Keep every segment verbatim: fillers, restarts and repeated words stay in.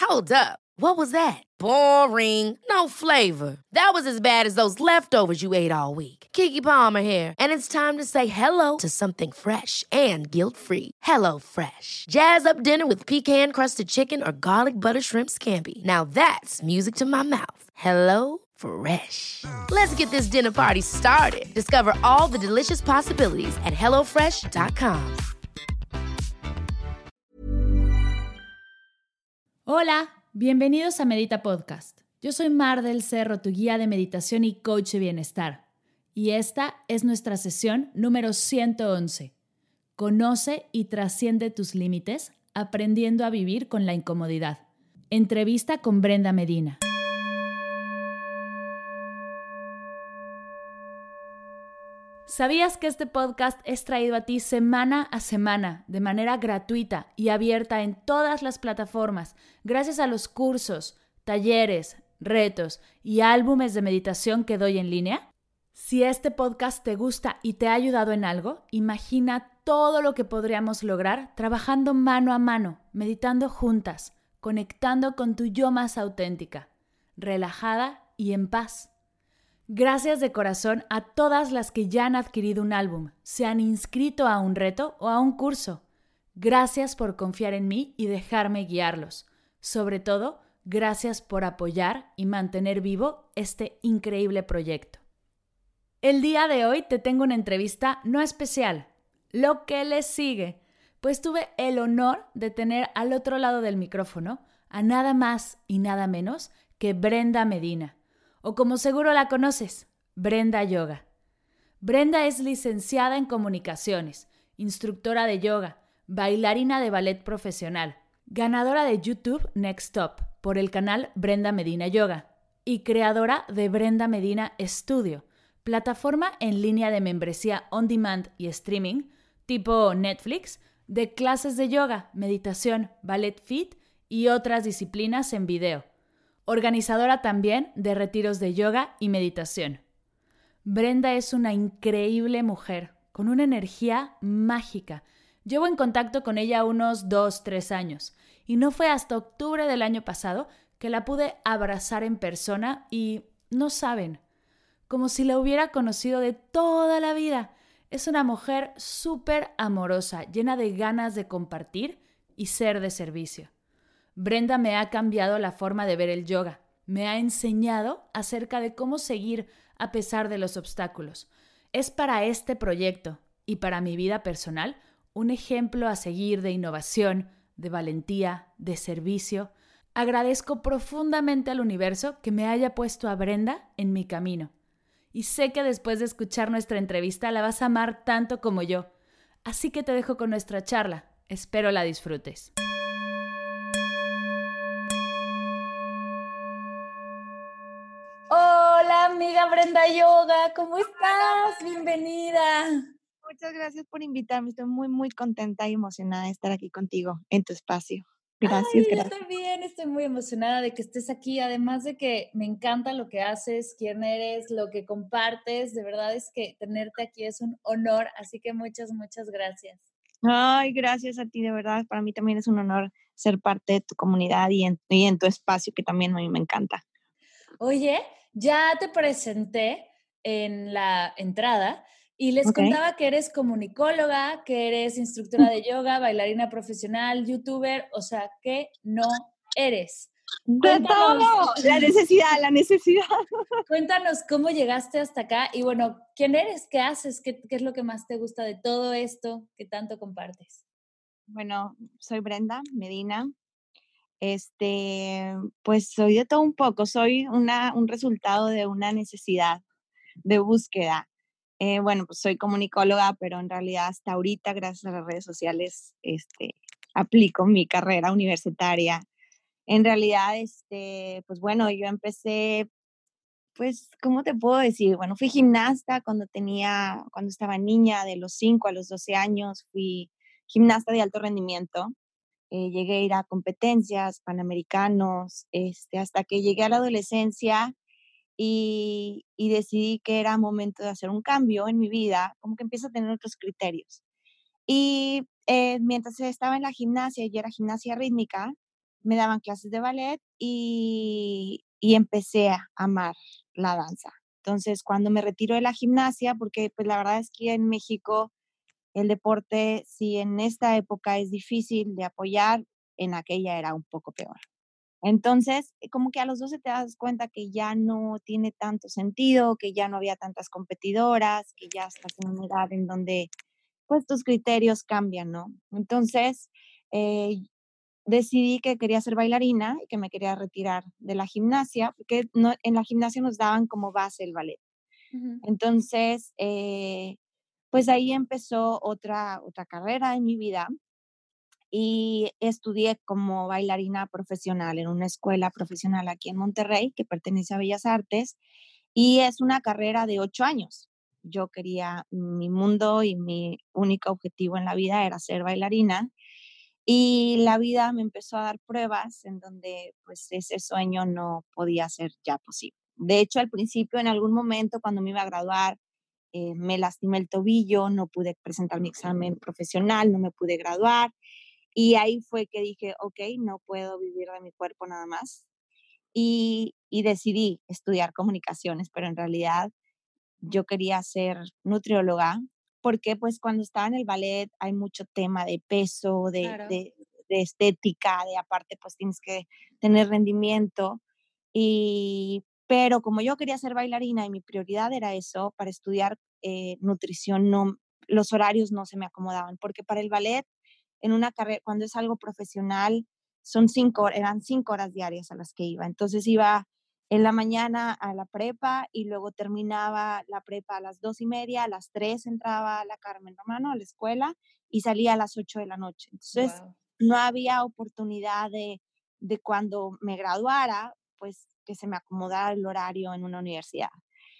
Hold up. What was that? Boring. No flavor. That was as bad as those leftovers you ate all week. Keke Palmer here, and it's time to say hello to something fresh and guilt-free. Hello Fresh. Jazz up dinner with pecan-crusted chicken or garlic butter shrimp scampi. Now that's music to my mouth. Hello Fresh. Let's get this dinner party started. Discover all the delicious possibilities at hello fresh dot com. Hola, bienvenidos a Medita Podcast. Yo soy Mar del Cerro, tu guía de meditación y coach de bienestar. Y esta es nuestra sesión número ciento once. Conoce y trasciende tus límites, aprendiendo a vivir con la incomodidad. Entrevista con Brenda Medina. ¿Sabías que este podcast es traído a ti semana a semana, de manera gratuita y abierta en todas las plataformas, gracias a los cursos, talleres, retos y álbumes de meditación que doy en línea? Si este podcast te gusta y te ha ayudado en algo, imagina todo lo que podríamos lograr trabajando mano a mano, meditando juntas, conectando con tu yo más auténtica, relajada y en paz. Gracias de corazón a todas las que ya han adquirido un álbum, se han inscrito a un reto o a un curso. Gracias por confiar en mí y dejarme guiarlos. Sobre todo, gracias por apoyar y mantener vivo este increíble proyecto. El día de hoy te tengo una entrevista no especial, lo que le sigue, pues tuve el honor de tener al otro lado del micrófono a nada más y nada menos que Brenda Medina. O como seguro la conoces, Brenda Yoga. Brenda es licenciada en comunicaciones, instructora de yoga, bailarina de ballet profesional, ganadora de YouTube Next Top por el canal Brenda Medina Yoga y creadora de Brenda Medina Studio, plataforma en línea de membresía on demand y streaming, tipo Netflix, de clases de yoga, meditación, ballet fit y otras disciplinas en video. Organizadora también de retiros de yoga y meditación. Brenda es una increíble mujer, con una energía mágica. Llevo en contacto con ella unos dos, tres años, y no fue hasta octubre del año pasado que la pude abrazar en persona y, no saben, como si la hubiera conocido de toda la vida. Es una mujer súper amorosa, llena de ganas de compartir y ser de servicio. Brenda me ha cambiado la forma de ver el yoga. Me ha enseñado acerca de cómo seguir a pesar de los obstáculos. Es para este proyecto y para mi vida personal un ejemplo a seguir de innovación, de valentía, de servicio. Agradezco profundamente al universo que me haya puesto a Brenda en mi camino. Y sé que después de escuchar nuestra entrevista la vas a amar tanto como yo. Así que te dejo con nuestra charla. Espero la disfrutes. Hola, amiga Brenda Yoga, ¿cómo estás? Bienvenida. Muchas gracias por invitarme. Estoy muy, muy contenta y emocionada de estar aquí contigo en tu espacio. Gracias, Ay, gracias. Yo también estoy muy emocionada de que estés aquí, además de que me encanta lo que haces, quién eres, lo que compartes. De verdad es que tenerte aquí es un honor, así que muchas, muchas gracias. Ay, gracias a ti, de verdad. Para mí también es un honor ser parte de tu comunidad y en, y en tu espacio, que también a mí me encanta. Oye, ya te presenté en la entrada y les Okay. contaba que eres comunicóloga, que eres instructora de yoga, bailarina profesional, youtuber, o sea, que no eres. De Cuéntanos, todo, la necesidad, la necesidad. cuéntanos cómo llegaste hasta acá y bueno, ¿quién eres? ¿Qué haces? ¿Qué, qué es lo que más te gusta de todo esto que tanto compartes? Bueno, soy Brenda Medina. Este, pues soy de todo un poco. Soy una, un resultado de una necesidad de búsqueda. Eh, bueno, pues soy comunicóloga, pero en realidad hasta ahorita, gracias a las redes sociales, este, aplico mi carrera universitaria. En realidad, este, pues bueno, yo empecé, pues, ¿cómo te puedo decir? Bueno, fui gimnasta cuando tenía, cuando estaba niña, de los cinco a los doce años, fui gimnasta de alto rendimiento. Eh, llegué a ir a competencias, panamericanos, este, hasta que llegué a la adolescencia y, y decidí que era momento de hacer un cambio en mi vida, como que empiezo a tener otros criterios. Y eh, mientras estaba en la gimnasia, y era gimnasia rítmica, me daban clases de ballet y, y empecé a amar la danza. Entonces, cuando me retiro de la gimnasia, porque pues la verdad es que en México el deporte, si en esta época es difícil de apoyar, en aquella era un poco peor. Entonces, eh, como que a los doce te das cuenta que ya no tiene tanto sentido, que ya no había tantas competidoras, que ya estás en una edad en donde pues tus criterios cambian, ¿no? Entonces, eh, decidí que quería ser bailarina y que me quería retirar de la gimnasia, porque no, en la gimnasia nos daban como base el ballet. Ujú. Entonces, eh, pues ahí empezó otra, otra carrera en mi vida y estudié como bailarina profesional en una escuela profesional aquí en Monterrey que pertenece a Bellas Artes y es una carrera de ocho años. Yo quería, mi mundo y mi único objetivo en la vida era ser bailarina y la vida me empezó a dar pruebas en donde pues ese sueño no podía ser ya posible. De hecho, al principio, en algún momento, cuando me iba a graduar, eh, me lastimé el tobillo, no pude presentar mi examen profesional, no me pude graduar. Y ahí fue que dije, ok, no puedo vivir de mi cuerpo nada más. Y, y decidí estudiar comunicaciones, pero en realidad yo quería ser nutrióloga porque pues cuando estaba en el ballet hay mucho tema de peso, de, Claro. de, de estética, de aparte pues tienes que tener rendimiento. Y, pero como yo quería ser bailarina y mi prioridad era eso, para estudiar eh, nutrición, no, los horarios no se me acomodaban, porque para el ballet, en una carrera, cuando es algo profesional, son cinco, eran cinco horas diarias a las que iba. Entonces iba en la mañana a la prepa y luego terminaba la prepa a las dos y media, a las tres entraba la Carmen Romano a la escuela y salía a las ocho de la noche. Entonces Wow. no había oportunidad de, de cuando me graduara, pues que se me acomodara el horario en una universidad.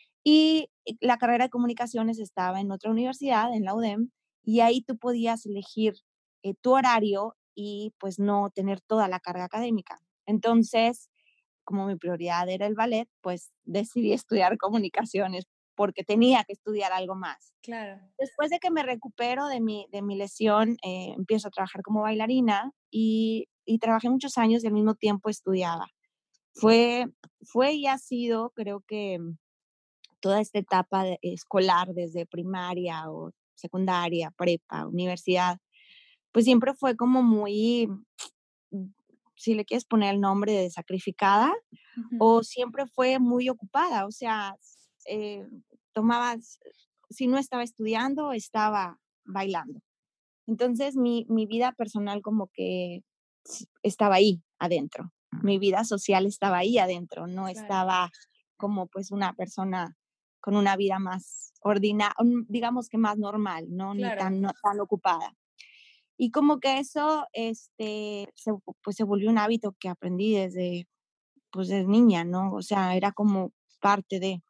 Y la carrera de comunicaciones estaba en otra universidad, en la U D E M, y ahí tú podías elegir eh, tu horario y pues no tener toda la carga académica. Entonces, como mi prioridad era el ballet, pues decidí estudiar comunicaciones porque tenía que estudiar algo más. Claro. Después de que me recupero de mi, de mi lesión, eh, empiezo a trabajar como bailarina y, y trabajé muchos años y al mismo tiempo estudiaba. Fue, fue y ha sido, creo que toda esta etapa de- escolar, desde primaria o secundaria, prepa, universidad, pues siempre fue como muy, mm, si le quieres poner el nombre de sacrificada, Ujú. o siempre fue muy ocupada, o sea, eh, tomabas, si no estaba estudiando, estaba bailando. Entonces mi, mi vida personal como que s- estaba ahí adentro, mi vida social estaba ahí adentro, no Claro. estaba como pues una persona con una vida más ordinaria, digamos que más normal, ¿no? Ni Claro. tan, no tan ocupada. Y como que eso, este, se, pues se volvió un hábito que aprendí desde, pues desde niña, ¿no? O sea, era como parte de...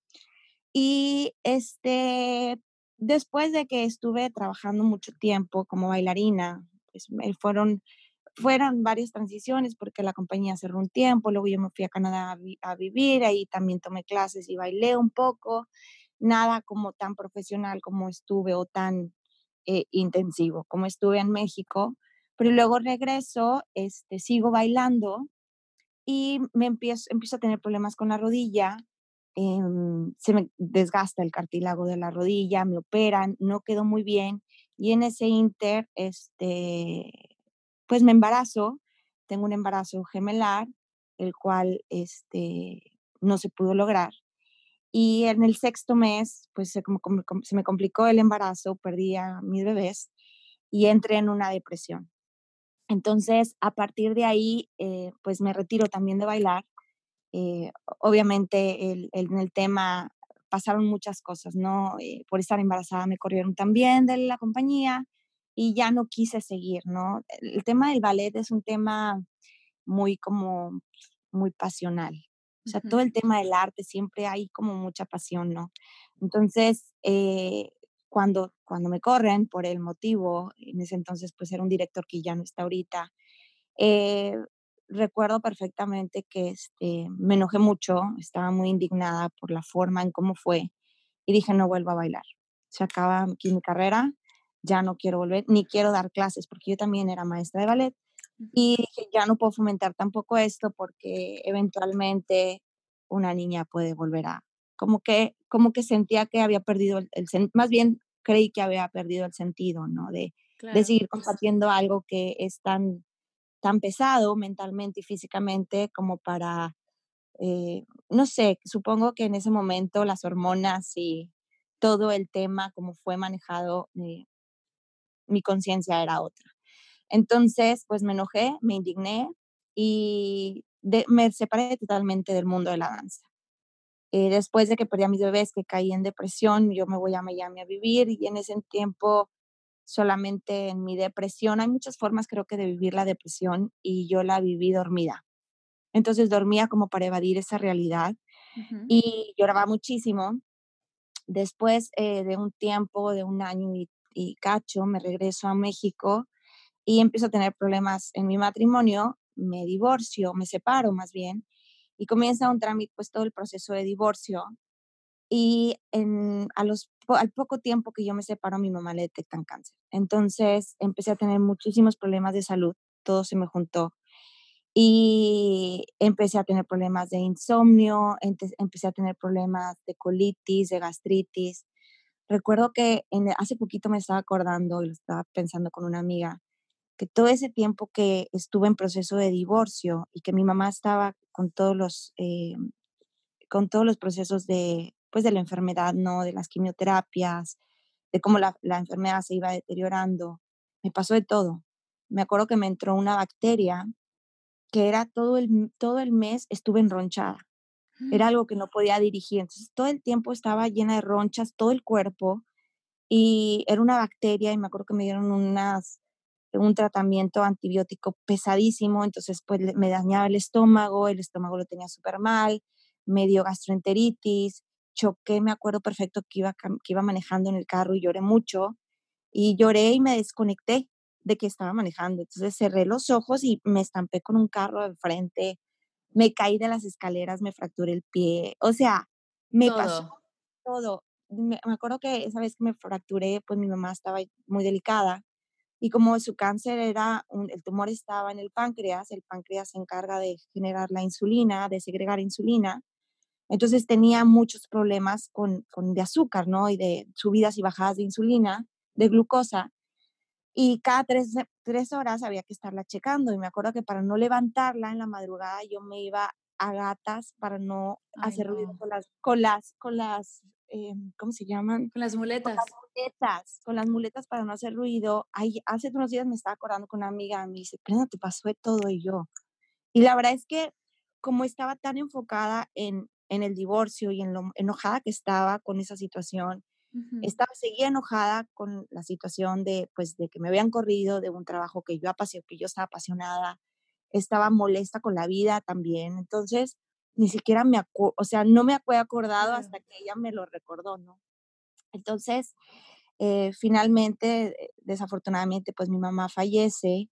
Y este, después de que estuve trabajando mucho tiempo como bailarina, pues me fueron, fueron varias transiciones porque la compañía cerró un tiempo, luego yo me fui a Canadá a, vi- a vivir, ahí también tomé clases y bailé un poco, nada como tan profesional como estuve o tan eh, intensivo como estuve en México, pero luego regreso, este, sigo bailando y me empiezo, empiezo a tener problemas con la rodilla, em, se me desgasta el cartílago de la rodilla, me operan, no quedó muy bien y en ese inter, este, pues me embarazo, tengo un embarazo gemelar, el cual, este, no se pudo lograr. Y en el sexto mes, pues se, como- como- como- se me complicó el embarazo, perdí a mis bebés y entré en una depresión. Entonces, a partir de ahí, eh, pues me retiro también de bailar. Eh, obviamente, el, el- en el tema pasaron muchas cosas, ¿no? Eh, por estar embarazada me corrieron también de la compañía y ya no quise seguir, ¿no? El, el tema del ballet es un tema muy como, muy pasional. O sea, todo Ujú. el tema del arte siempre hay como mucha pasión, ¿no? Entonces, eh, cuando, cuando me corren por el motivo, en ese entonces pues era un director que ya no está ahorita, eh, recuerdo perfectamente que este, me enojé mucho, estaba muy indignada por la forma en cómo fue y dije, no vuelvo a bailar. Se acaba aquí mi carrera, ya no quiero volver, ni quiero dar clases, porque yo también era maestra de ballet. Ujú. Y dije, ya no puedo fomentar tampoco esto porque eventualmente una niña puede volver a, como que, como que sentía que había perdido el, el sen- más bien creí que había perdido el sentido, ¿no? De, de Claro. seguir compartiendo algo que es tan, tan pesado mentalmente y físicamente como para, eh, no sé, supongo que en ese momento las hormonas y todo el tema, como fue manejado, eh, mi conciencia era otra. Entonces, pues me enojé, me indigné y de- me separé totalmente del mundo de la danza. Eh, después de que perdí a mis bebés, que caí en depresión, yo me voy a Miami a vivir y en ese tiempo solamente en mi depresión, hay muchas formas creo que de vivir la depresión y yo la viví dormida. Entonces dormía como para evadir esa realidad Ujú. y lloraba muchísimo. Después eh, de un tiempo, de un año y, y cacho, me regreso a México y empiezo a tener problemas en mi matrimonio, me divorcio, me separo más bien, y comienza un trámite, pues todo el proceso de divorcio. Y en, a los, po- al poco tiempo que yo me separo, a mi mamá le detectan cáncer. Entonces empecé a tener muchísimos problemas de salud, todo se me juntó. Y empecé a tener problemas de insomnio, ente- empecé a tener problemas de colitis, de gastritis. Recuerdo que en, hace poquito me estaba acordando y lo estaba pensando con una amiga que todo ese tiempo que estuve en proceso de divorcio y que mi mamá estaba con todos los, eh, con todos los procesos de, pues de la enfermedad, ¿no? De las quimioterapias, de cómo la, la enfermedad se iba deteriorando, me pasó de todo. Me acuerdo que me entró una bacteria que era todo el, todo el mes estuve enronchada. Era algo que no podía dirigir. Entonces, todo el tiempo estaba llena de ronchas, todo el cuerpo, y era una bacteria, y me acuerdo que me dieron unas un tratamiento antibiótico pesadísimo, entonces pues le- me dañaba el estómago, el estómago lo tenía súper mal, me dio gastroenteritis, choqué, me acuerdo perfecto que iba, cam- que iba manejando en el carro y lloré mucho, y lloré y me desconecté de que estaba manejando, entonces cerré los ojos y me estampé con un carro de frente, me caí de las escaleras, me fracturé el pie, o sea, me pasó Todo. todo. Me, me acuerdo que esa vez que me fracturé, pues mi mamá estaba muy delicada y como su cáncer era, un- el tumor estaba en el páncreas, el páncreas se encarga de generar la insulina, de segregar insulina, entonces tenía muchos problemas con, con de azúcar, ¿no? Y de subidas y bajadas de insulina, de glucosa, y cada tres, tres horas había que estarla checando. Y me acuerdo que para no levantarla en la madrugada yo me iba a gatas para no Ay, hacer ruido no. con las, con las, con las, eh, ¿cómo se llaman? Con las Con las muletas. muletas, con las muletas para no hacer ruido. Ay, hace unos días me estaba acordando con una amiga, me dice, Prenda, te pasó de todo y yo. Y la verdad es que como estaba tan enfocada en, en el divorcio y en lo enojada que estaba con esa situación, Ujú. estaba, seguía enojada con la situación de, pues, de que me habían corrido de un trabajo que yo, apasio, que yo estaba apasionada, estaba molesta con la vida también, entonces ni siquiera me acuerdo, o sea, no me había acordado Claro. hasta que ella me lo recordó, ¿no? Entonces, eh, finalmente, eh, desafortunadamente, pues mi mamá fallece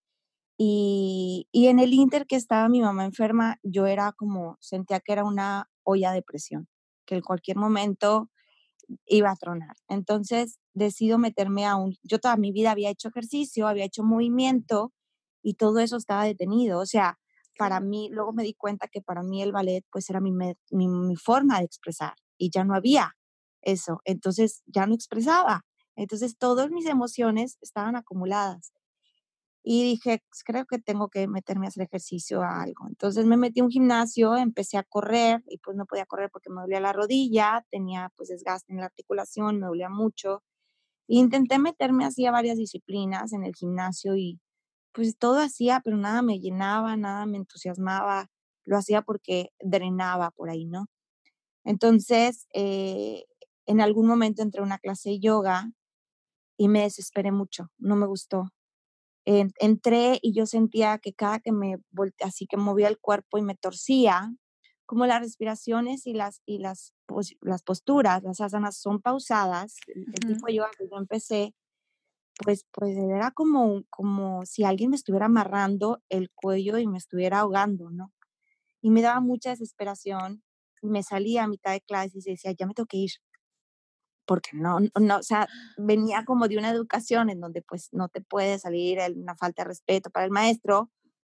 y, y en el inter que estaba mi mamá enferma, yo era como, sentía que era una olla de presión, que en cualquier momento iba a tronar. Entonces decido meterme a un, yo toda mi vida había hecho ejercicio, había hecho movimiento y todo eso estaba detenido. O sea, para Claro. mí, luego me di cuenta que para mí el ballet pues era mi, me- mi, mi forma de expresar y ya no había eso. Entonces ya no expresaba. Entonces todas mis emociones estaban acumuladas. Y dije, "Pues, creo que tengo que meterme a hacer ejercicio a algo". Entonces me metí a un gimnasio, empecé a correr y pues no podía correr porque me dolía la rodilla, tenía pues desgaste en la articulación, me dolía mucho. Intenté meterme así a varias disciplinas en el gimnasio y pues todo hacía, pero nada me llenaba, nada me entusiasmaba. Lo hacía porque drenaba por ahí, ¿no? Entonces, eh, en algún momento entré a una clase de yoga y me desesperé mucho, no me gustó. En entré y yo sentía que cada que me volte así que movía el cuerpo y me torcía, como las respiraciones y las y las pos las posturas, las asanas son pausadas, el el Ujú. tipo de yoga que yo empecé, pues pues era como como si alguien me estuviera amarrando el cuello y me estuviera ahogando, ¿no? Y me daba mucha desesperación, me salía a mitad de clases y decía: "Ya me tengo que ir", porque no no, o sea, venía como de una educación en donde, pues, no te puede salir el una falta de respeto para el maestro,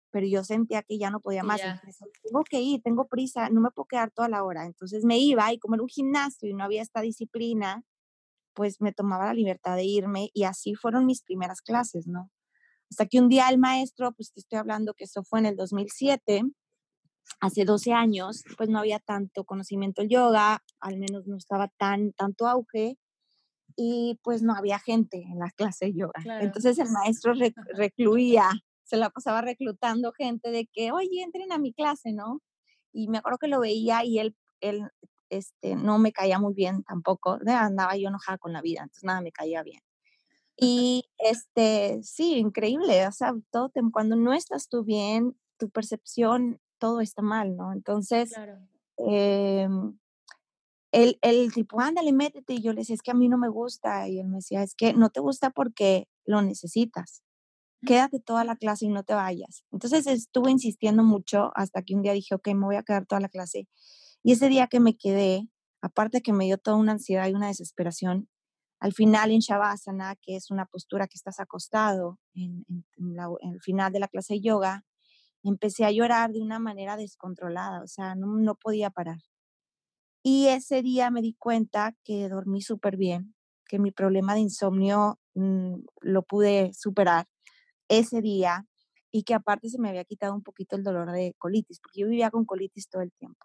pero yo sentía que ya no podía Sí, más. ya. Entonces, tengo que ir, tengo prisa, no me puedo quedar toda la hora. Entonces me iba y como era un gimnasio y no había esta disciplina, pues me tomaba la libertad de irme y así fueron mis primeras clases, ¿no? Hasta que un día el maestro, pues te estoy hablando que eso fue en el dos mil siete, hace doce años, pues no había tanto conocimiento del yoga, al menos no estaba tan, tanto auge y pues no había gente en la clase de yoga. Claro. Entonces el maestro rec recluía, se la pasaba reclutando gente de que, oye, entren a mi clase, ¿no? Y me acuerdo que lo veía y él, él este, no me caía muy bien tampoco, andaba yo enojada con la vida, entonces nada me caía bien. Y este, sí, increíble, o sea, todo te, cuando no estás tú bien, tu percepción, todo está mal, ¿no? Entonces, Claro. eh, el, el tipo, ándale, métete, y yo le decía, es que a mí no me gusta, y él me decía, es que no te gusta porque lo necesitas, quédate toda la clase y no te vayas. Entonces estuve insistiendo mucho hasta que un día dije, ok, me voy a quedar toda la clase. Y ese día que me quedé, aparte que me dio toda una ansiedad y una desesperación, al final en Shavasana, que es una postura que estás acostado en, en, en, la, en el final de la clase de yoga, empecé a llorar de una manera descontrolada, o sea, no, no podía parar. Y ese día me di cuenta que dormí súper bien, que mi problema de insomnio mmm, lo pude superar ese día y que aparte se me había quitado un poquito el dolor de colitis, porque yo vivía con colitis todo el tiempo.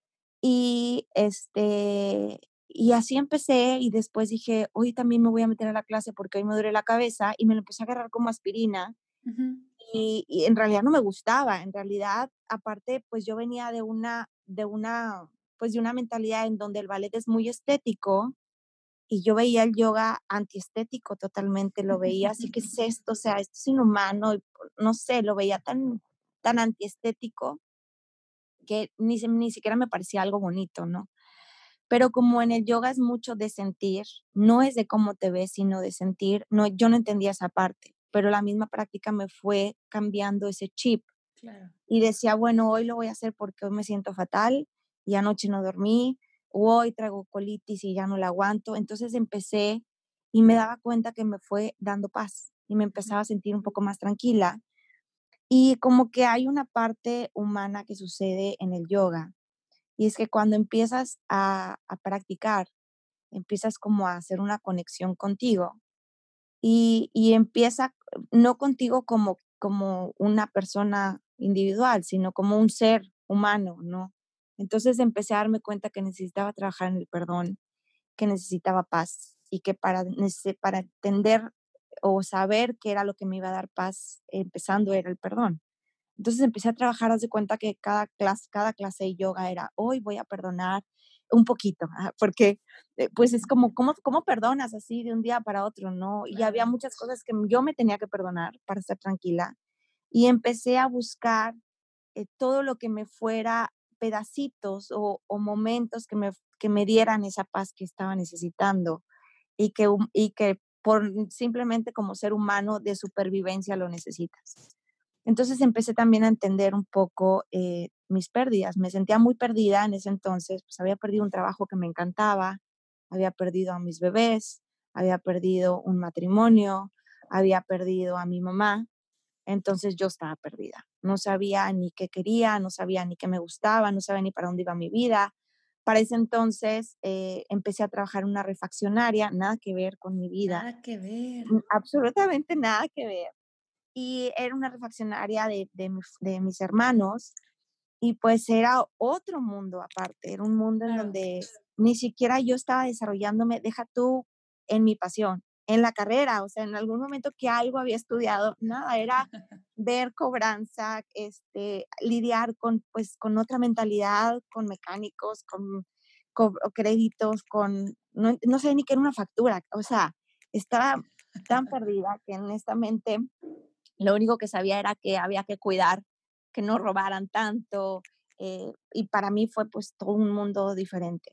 Y, este, y así empecé y después dije, hoy también me voy a meter a la clase porque hoy me duele la cabeza y me lo empecé a agarrar como aspirina Uh-huh. y, y en realidad no me gustaba, en realidad aparte pues yo venía de una, de una, pues de una mentalidad en donde el ballet es muy estético y yo veía el yoga antiestético totalmente, lo veía así que es esto, o sea, esto es inhumano, y, no sé, lo veía tan, tan antiestético que ni, ni siquiera me parecía algo bonito, ¿no? Pero como en el yoga es mucho de sentir, no es de cómo te ves, sino de sentir, no, yo no entendía esa parte, pero la misma práctica me fue cambiando ese chip. Claro. Y decía, bueno, hoy lo voy a hacer porque hoy me siento fatal y anoche no dormí, o hoy traigo colitis y ya no la aguanto. Entonces empecé y me daba cuenta que me fue dando paz y me empezaba a sentir un poco más tranquila. Y como que hay una parte humana que sucede en el yoga, y es que cuando empiezas a, a practicar, empiezas como a hacer una conexión contigo y, y empieza no contigo como, como una persona individual, sino como un ser humano, ¿no? Entonces empecé a darme cuenta que necesitaba trabajar en el perdón, que necesitaba paz y que para, para entender o saber qué era lo que me iba a dar paz, empezando era el perdón. Entonces empecé a trabajar, haz de cuenta que cada clase, cada clase de yoga era, hoy voy a perdonar un poquito, porque eh, pues es como, ¿cómo, ¿cómo perdonas así de un día para otro, no? Y había muchas cosas que yo me tenía que perdonar para estar tranquila. Y empecé a buscar eh, todo lo que me fuera pedacitos o, o momentos que me, que me dieran esa paz que estaba necesitando y que, y que por simplemente como ser humano de supervivencia lo necesitas. Entonces empecé también a entender un poco eh, mis pérdidas. Me sentía muy perdida en ese entonces, pues había perdido un trabajo que me encantaba, había perdido a mis bebés, había perdido un matrimonio, había perdido a mi mamá, entonces yo estaba perdida. No sabía ni qué quería, no sabía ni qué me gustaba, no sabía ni para dónde iba mi vida. Para ese entonces eh, empecé a trabajar en una refaccionaria, nada que ver con mi vida. Nada que ver. Absolutamente nada que ver. Y era una refaccionaria de, de, de mis hermanos y pues era otro mundo aparte, era un mundo en Claro. donde ni siquiera yo estaba desarrollándome, deja tú en mi pasión, en la carrera, o sea, en algún momento que algo había estudiado, nada, era ver cobranza, este, lidiar con, pues, con otra mentalidad, con mecánicos, con, con créditos, con, no, no sé ni qué era una factura, o sea, estaba tan perdida que honestamente lo único que sabía era que había que cuidar, que no robaran tanto, eh, y para mí fue pues todo un mundo diferente.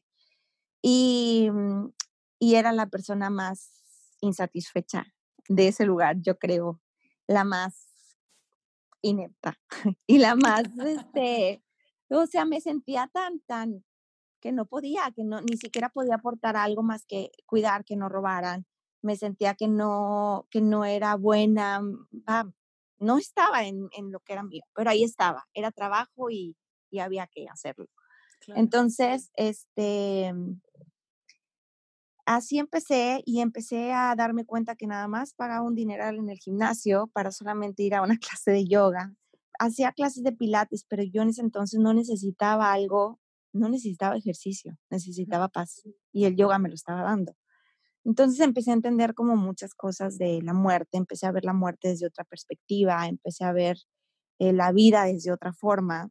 Y, y era la persona más insatisfecha de ese lugar, yo creo, la más inepta y la más, este, o sea, me sentía tan, tan, que no podía, que no, ni siquiera podía aportar algo más que cuidar, que no robaran. Me sentía que no, que no era buena, no estaba en, en lo que era mío, pero ahí estaba, era trabajo y, y había que hacerlo. Claro. Entonces, este, así empecé y empecé a darme cuenta que nada más pagaba un dineral en el gimnasio para solamente ir a una clase de yoga. Hacía clases de pilates, pero yo en ese entonces no necesitaba algo, no necesitaba ejercicio, necesitaba paz y el yoga me lo estaba dando. Entonces empecé a entender como muchas cosas de la muerte, empecé a ver la muerte desde otra perspectiva, empecé a ver eh, la vida desde otra forma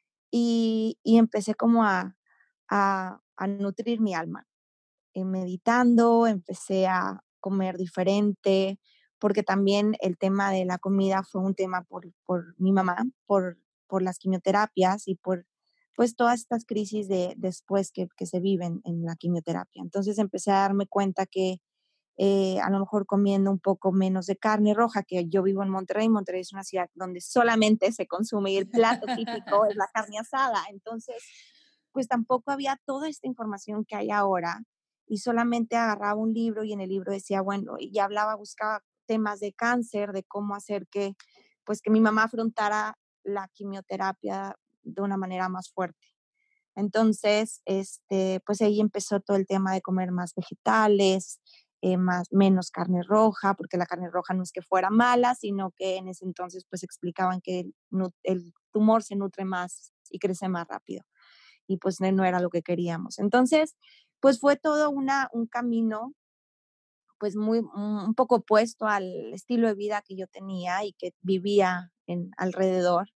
y, y empecé como a, a, a nutrir mi alma. Eh, meditando, empecé a comer diferente, porque también el tema de la comida fue un tema por, por mi mamá, por, por las quimioterapias y por pues todas estas crisis de después que, que se viven en la quimioterapia. Entonces empecé a darme cuenta que eh, a lo mejor comiendo un poco menos de carne roja, que yo vivo en Monterrey. Monterrey es una ciudad donde solamente se consume y el plato típico es la carne asada. Entonces, pues tampoco había toda esta información que hay ahora y solamente agarraba un libro y en el libro decía, bueno, y hablaba, buscaba temas de cáncer, de cómo hacer que, pues que mi mamá afrontara la quimioterapia de una manera más fuerte. Entonces, este, pues ahí empezó todo el tema de comer más vegetales, eh, más, menos carne roja, porque la carne roja no es que fuera mala, sino que en ese entonces pues explicaban que el, el tumor se nutre más y crece más rápido. Y pues no era lo que queríamos. Entonces, pues fue todo una, un camino pues muy, un poco opuesto al estilo de vida que yo tenía y que vivía en, alrededor.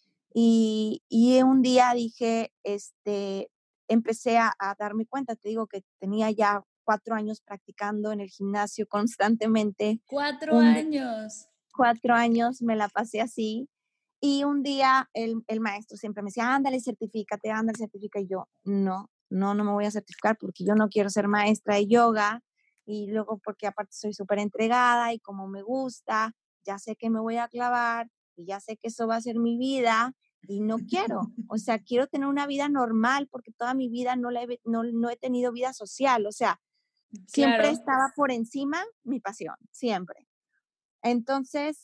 Y, y un día dije, este, empecé a, a darme cuenta, te digo que tenía ya cuatro años practicando en el gimnasio constantemente. Cuatro un, años. Cuatro años me la pasé así. Y un día el, el maestro siempre me decía, ándale, certifícate, ándale, certifica. Y yo, no, no, no me voy a certificar porque yo no quiero ser maestra de yoga. Y luego porque aparte soy súper entregada y como me gusta, ya sé que me voy a clavar y ya sé que eso va a ser mi vida y no quiero. O sea, quiero tener una vida normal porque toda mi vida no, la he, no, no he tenido vida social. O sea, siempre claro. Estaba por encima mi pasión, siempre. Entonces,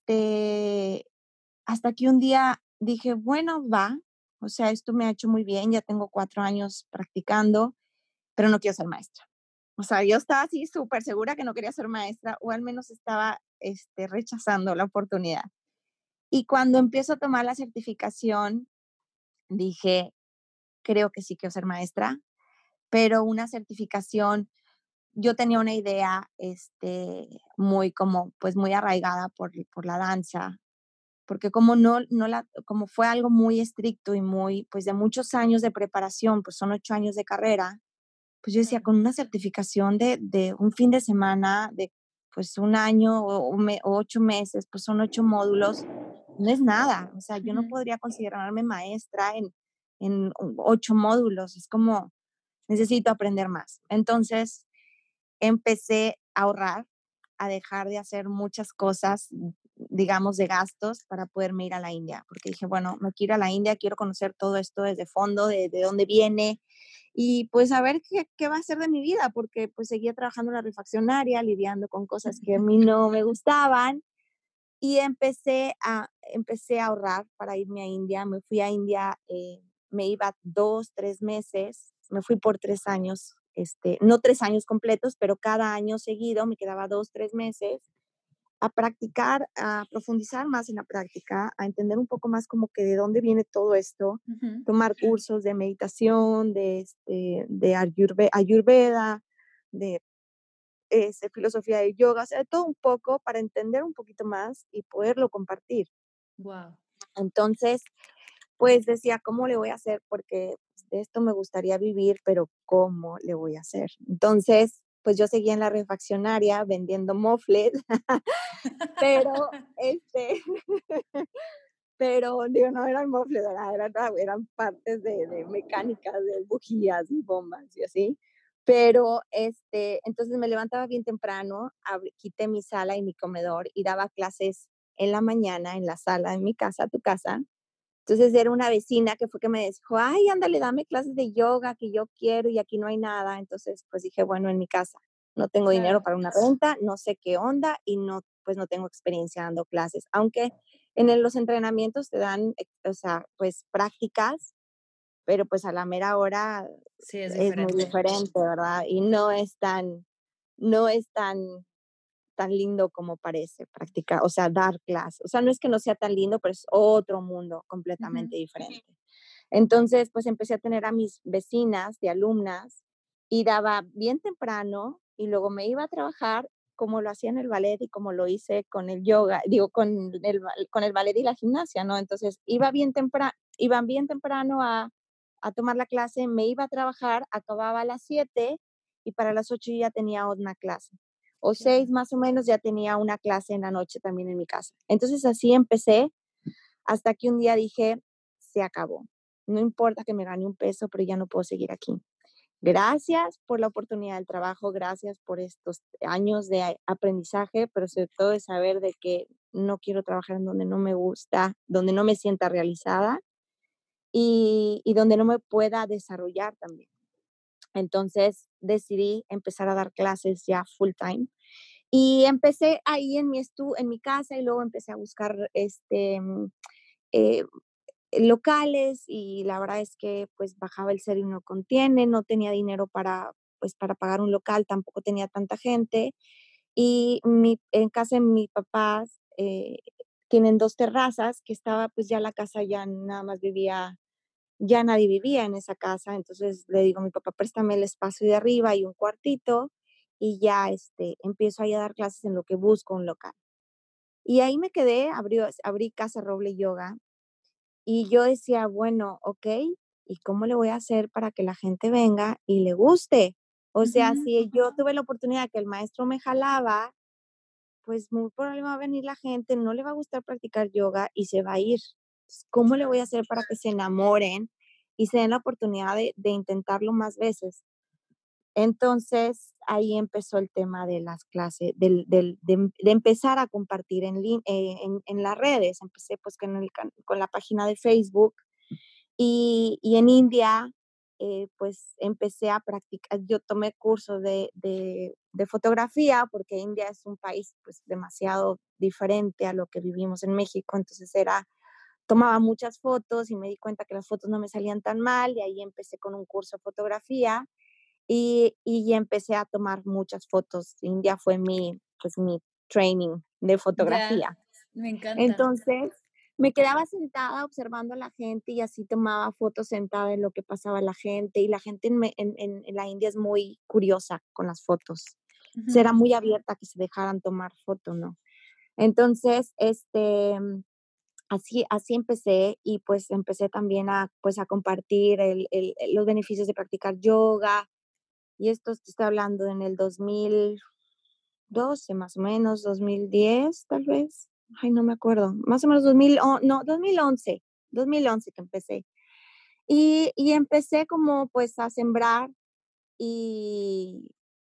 este, hasta que un día dije, bueno, va, o sea, esto me ha hecho muy bien, ya tengo cuatro años practicando, pero no quiero ser maestra. O sea, yo estaba así súper segura que no quería ser maestra, o al menos estaba este, rechazando la oportunidad. Y cuando empiezo a tomar la certificación, dije, creo que sí quiero ser maestra, pero una certificación, yo tenía una idea este, muy como, pues muy arraigada por, por la danza, porque como no, no la, como fue algo muy estricto y muy, pues de muchos años de preparación, pues son ocho años de carrera, pues yo decía, con una certificación de, de un fin de semana, de pues un año o, o, me, o ocho meses, pues son ocho módulos, no es nada, o sea, yo no podría considerarme maestra en, en ocho módulos, es como, necesito aprender más. Entonces, empecé a ahorrar, a dejar de hacer muchas cosas, digamos, de gastos para poderme ir a la India, porque dije, bueno, me quiero ir a la India, quiero conocer todo esto desde fondo, de, de dónde viene, y pues a ver qué, qué va a ser de mi vida, porque pues seguía trabajando en la refaccionaria, lidiando con cosas que a mí no me gustaban, y empecé a, empecé a ahorrar para irme a India. Me fui a India, eh, me iba dos, tres meses, me fui por tres años, este, no tres años completos, pero cada año seguido me quedaba dos, tres meses a practicar, a profundizar más en la práctica, a entender un poco más como que de dónde viene todo esto, uh-huh. Tomar cursos de meditación, de, este, de ayurve, ayurveda, de este, filosofía de yoga, o sea, de todo un poco para entender un poquito más y poderlo compartir. Wow. Entonces, pues decía, ¿cómo le voy a hacer? Porque de esto me gustaría vivir, pero ¿cómo le voy a hacer? Entonces, pues yo seguía en la refaccionaria vendiendo mofles, pero este, pero digo, no eran mofles, eran, eran partes de, de mecánicas, de bujías y bombas y así. Pero este, entonces me levantaba bien temprano, abrí, quité mi sala y mi comedor y daba clases en la mañana en la sala de mi casa, tu casa. Entonces era una vecina que fue que me dijo, ay, ándale, dame clases de yoga que yo quiero y aquí no hay nada. Entonces pues dije, bueno, en mi casa no tengo claro. dinero para una renta, no sé qué onda y no pues no tengo experiencia dando clases, aunque en el- los entrenamientos te dan, eh, o sea, pues prácticas, pero pues a la mera hora Sí, es es muy diferente. diferente, ¿verdad? Y no es tan, no es tan, tan lindo como parece practicar, o sea, dar clases. O sea, no es que no sea tan lindo, pero es otro mundo completamente Ujú. diferente. Entonces, pues empecé a tener a mis vecinas de alumnas y daba bien temprano y luego me iba a trabajar como lo hacía en el ballet y como lo hice con el yoga, digo, con el, ba- con el ballet y la gimnasia, ¿no? Entonces, iba bien temprano, iban bien temprano a, a tomar la clase, me iba a trabajar, acababa a las siete y para las ocho ya tenía una clase. O Claro. seis más o menos ya tenía una clase en la noche también en mi casa. Entonces, así empecé hasta que un día dije, se acabó. No importa que me gane un peso, pero ya no puedo seguir aquí. Gracias por la oportunidad del trabajo, gracias por estos años de a- aprendizaje, pero sobre todo de saber de que no quiero trabajar en donde no me gusta, donde no me sienta realizada y, y donde no me pueda desarrollar también. Entonces decidí empezar a dar clases ya full time y empecé ahí en mi, estu en mi casa y luego empecé a buscar este, mm, eh, locales y la verdad es que pues bajaba el ser y no contiene, no tenía dinero para pues para pagar un local, tampoco tenía tanta gente y mi, en casa de mis papás eh, tienen dos terrazas que estaba pues ya la casa ya nada más vivía, ya nadie vivía en esa casa, entonces le digo a mi papá préstame el espacio de arriba y un cuartito y ya este empiezo ahí a dar clases en lo que busco un local. Y ahí me quedé, abrí, abrí Casa Roble Yoga y yo decía, bueno, ok, ¿y cómo le voy a hacer para que la gente venga y le guste? O sea, Ujú. si yo tuve la oportunidad que el maestro me jalaba, pues muy probablemente va a venir la gente, no le va a gustar practicar yoga y se va a ir. Entonces, ¿cómo le voy a hacer para que se enamoren y se den la oportunidad de, de intentarlo más veces? Entonces, ahí empezó el tema de las clases, del, del- de, de empezar a compartir en, lin- eh, en, en las redes. Empecé pues con, el can- con la página de Facebook y, y en India, eh, pues empecé a practicar, yo tomé cursos de, de, de fotografía porque India es un país pues demasiado diferente a lo que vivimos en México, entonces era, tomaba muchas fotos y me di cuenta que las fotos no me salían tan mal y ahí empecé con un curso de fotografía y, y empecé a tomar muchas fotos. India fue mi, pues mi training de Ya, fotografía. me encanta. Entonces, me quedaba sentada observando a la gente y así tomaba fotos sentada en lo que pasaba la gente. Y la gente en, me- en- en- en la India es muy curiosa con las fotos. Ujú. Será muy abierta a que se dejaran tomar fotos, ¿no? Entonces, este, así, así empecé y pues empecé también a, pues, a compartir el- el- los beneficios de practicar yoga. Y esto te estoy hablando en el dos mil doce más o menos, dos mil diez tal vez. Ay, no me acuerdo. Más o menos dos mil, o- no, dos mil once, dos mil once que empecé. Y, y empecé como pues a sembrar y,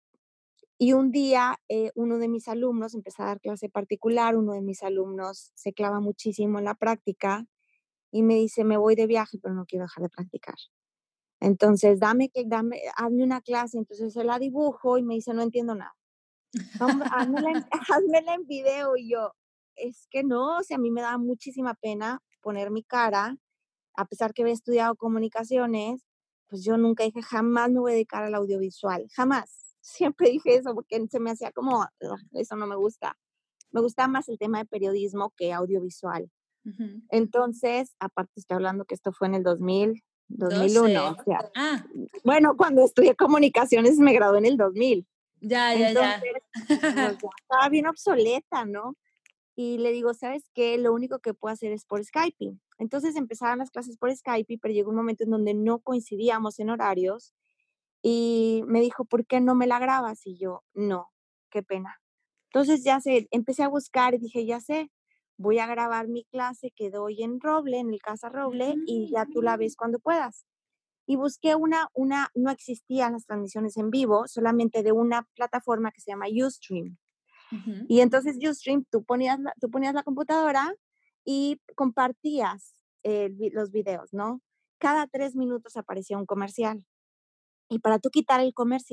y un día eh, uno de mis alumnos, empecé a dar clase particular, uno de mis alumnos se clava muchísimo en la práctica y me dice, me voy de viaje, pero no quiero dejar de practicar. Entonces, dame que, dame, hazme una clase. Entonces se la dibujo y me dice, no entiendo nada. Hombre, házmela en házmela en video, y yo, es que no, o sea, a mí me da muchísima pena poner mi cara, a pesar que había estudiado comunicaciones, pues yo nunca dije, jamás me voy a dedicar al audiovisual, jamás. Siempre dije eso porque se me hacía como, "Ugh, eso no me gusta". Me gusta más el tema de periodismo que audiovisual. Ujú. Entonces, aparte estoy hablando que esto fue en el dos mil, dos mil uno, doce. o sea, Ah, bueno, cuando estudié comunicaciones me gradué en el dos mil. ya, ya, ya. Entonces, pues ya estaba bien obsoleta, ¿no? Y le digo, ¿sabes qué? Lo único que puedo hacer es por Skype. Entonces empezaban las clases por Skype, pero llegó un momento en donde no coincidíamos en horarios y me dijo, ¿por qué no me la grabas? Y yo, no, qué pena. Entonces ya sé, empecé a buscar y dije, ya sé, voy a grabar mi clase que doy en Roble, en el Casa Roble, y ya tú la ves cuando puedas. Y busqué una, una, no existían las transmisiones en vivo, solamente de una plataforma que se llama Ustream. Ujú. Y entonces Ustream, tú ponías la, tú ponías la computadora y compartías eh, vi- los videos, ¿no? Cada tres minutos aparecía un comercial. Y para tú quitar el comercial,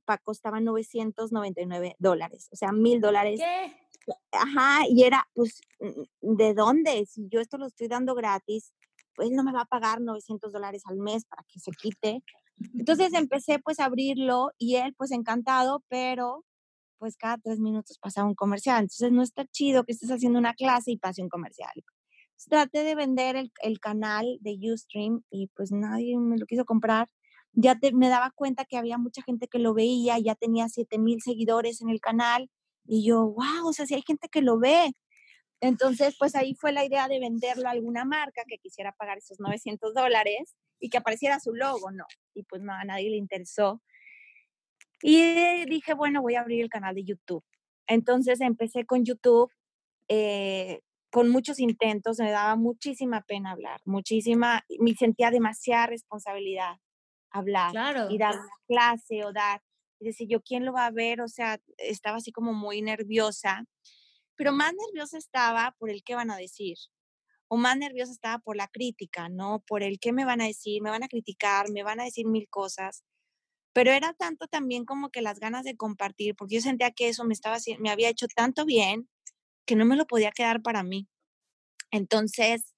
pa, costaba novecientos noventa y nueve dólares, o sea, mil dólares. ¿Qué? Ajá, y era, pues, ¿de dónde? Si yo esto lo estoy dando gratis, pues no me va a pagar novecientos dólares al mes para que se quite. Entonces empecé pues a abrirlo y él pues encantado, pero pues cada tres minutos pasaba un comercial. Entonces no está chido que estés haciendo una clase y pase un comercial. Entonces, traté de vender el, el canal de Ustream y pues nadie me lo quiso comprar. Ya te, me daba cuenta que había mucha gente que lo veía, ya tenía siete mil seguidores en el canal y yo, wow, o sea, si hay gente que lo ve. Entonces, pues ahí fue la idea de venderlo a alguna marca que quisiera pagar esos novecientos dólares y que apareciera su logo, no. Y pues no, a nadie le interesó. Y dije, bueno, voy a abrir el canal de YouTube. Entonces empecé con YouTube, eh, con muchos intentos, me daba muchísima pena hablar, muchísima, me sentía demasiada responsabilidad hablar Claro. y dar una clase o dar, y decir yo, ¿quién lo va a ver? O sea, estaba así como muy nerviosa. Pero más nerviosa estaba por el qué van a decir, o más nerviosa estaba por la crítica, ¿no? Por el qué me van a decir, me van a criticar, me van a decir mil cosas. Pero era tanto también como que las ganas de compartir, porque yo sentía que eso me estaba me había hecho tanto bien que no me lo podía quedar para mí. Entonces,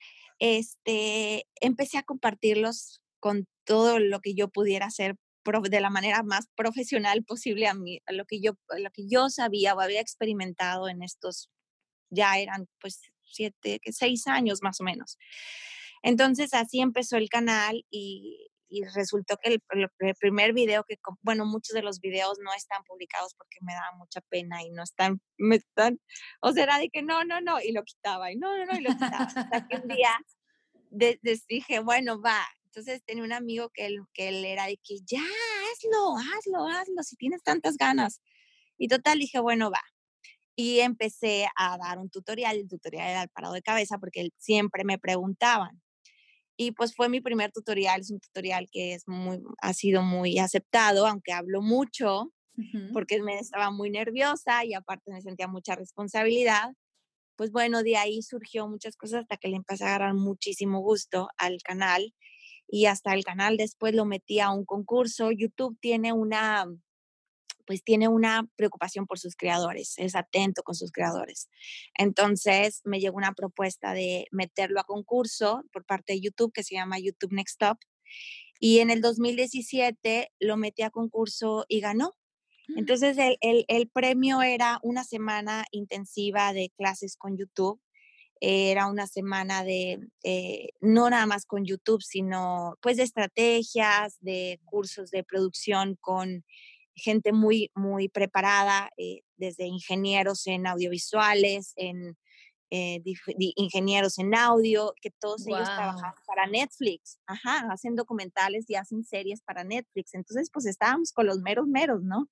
este, empecé a compartirlos con todo lo que yo pudiera hacer de la manera más profesional posible a mí, a lo que yo, a lo que yo sabía o había experimentado en estos, ya eran pues siete, seis años más o menos. Entonces así empezó el canal y, y resultó que el, el primer video que, bueno, muchos de los videos no están publicados porque me daba mucha pena y no están, me están, o sea, era de que no, no, no, y lo quitaba, y no, no, no, y lo quitaba. Hasta que un día de, de, dije, bueno, va. Entonces tenía un amigo que él, que él era de que ya, hazlo, hazlo, hazlo, si tienes tantas ganas. Y total, dije, bueno, va. Y empecé a dar un tutorial, el tutorial era el parado de cabeza porque siempre me preguntaban. Y pues fue mi primer tutorial, es un tutorial que es muy, ha sido muy aceptado, aunque hablo mucho, uh-huh. porque me estaba muy nerviosa y aparte me sentía mucha responsabilidad. Pues bueno, de ahí surgió muchas cosas hasta que le empecé a agarrar muchísimo gusto al canal y hasta el canal después lo metí a un concurso. YouTube tiene una, pues tiene una preocupación por sus creadores, es atento con sus creadores. Entonces me llegó una propuesta de meterlo a concurso por parte de YouTube que se llama YouTube Next Top y en el dos mil diecisiete lo metí a concurso y ganó. Entonces el, el, el premio era una semana intensiva de clases con YouTube. Era una semana de, eh, no nada más con YouTube, sino pues de estrategias, de cursos de producción con gente muy, muy preparada, eh, desde ingenieros en audiovisuales, en eh, dif- di- ingenieros en audio, que todos wow. ellos trabajan para Netflix, ajá, hacen documentales y hacen series para Netflix. Entonces, pues estábamos con los meros meros, ¿no?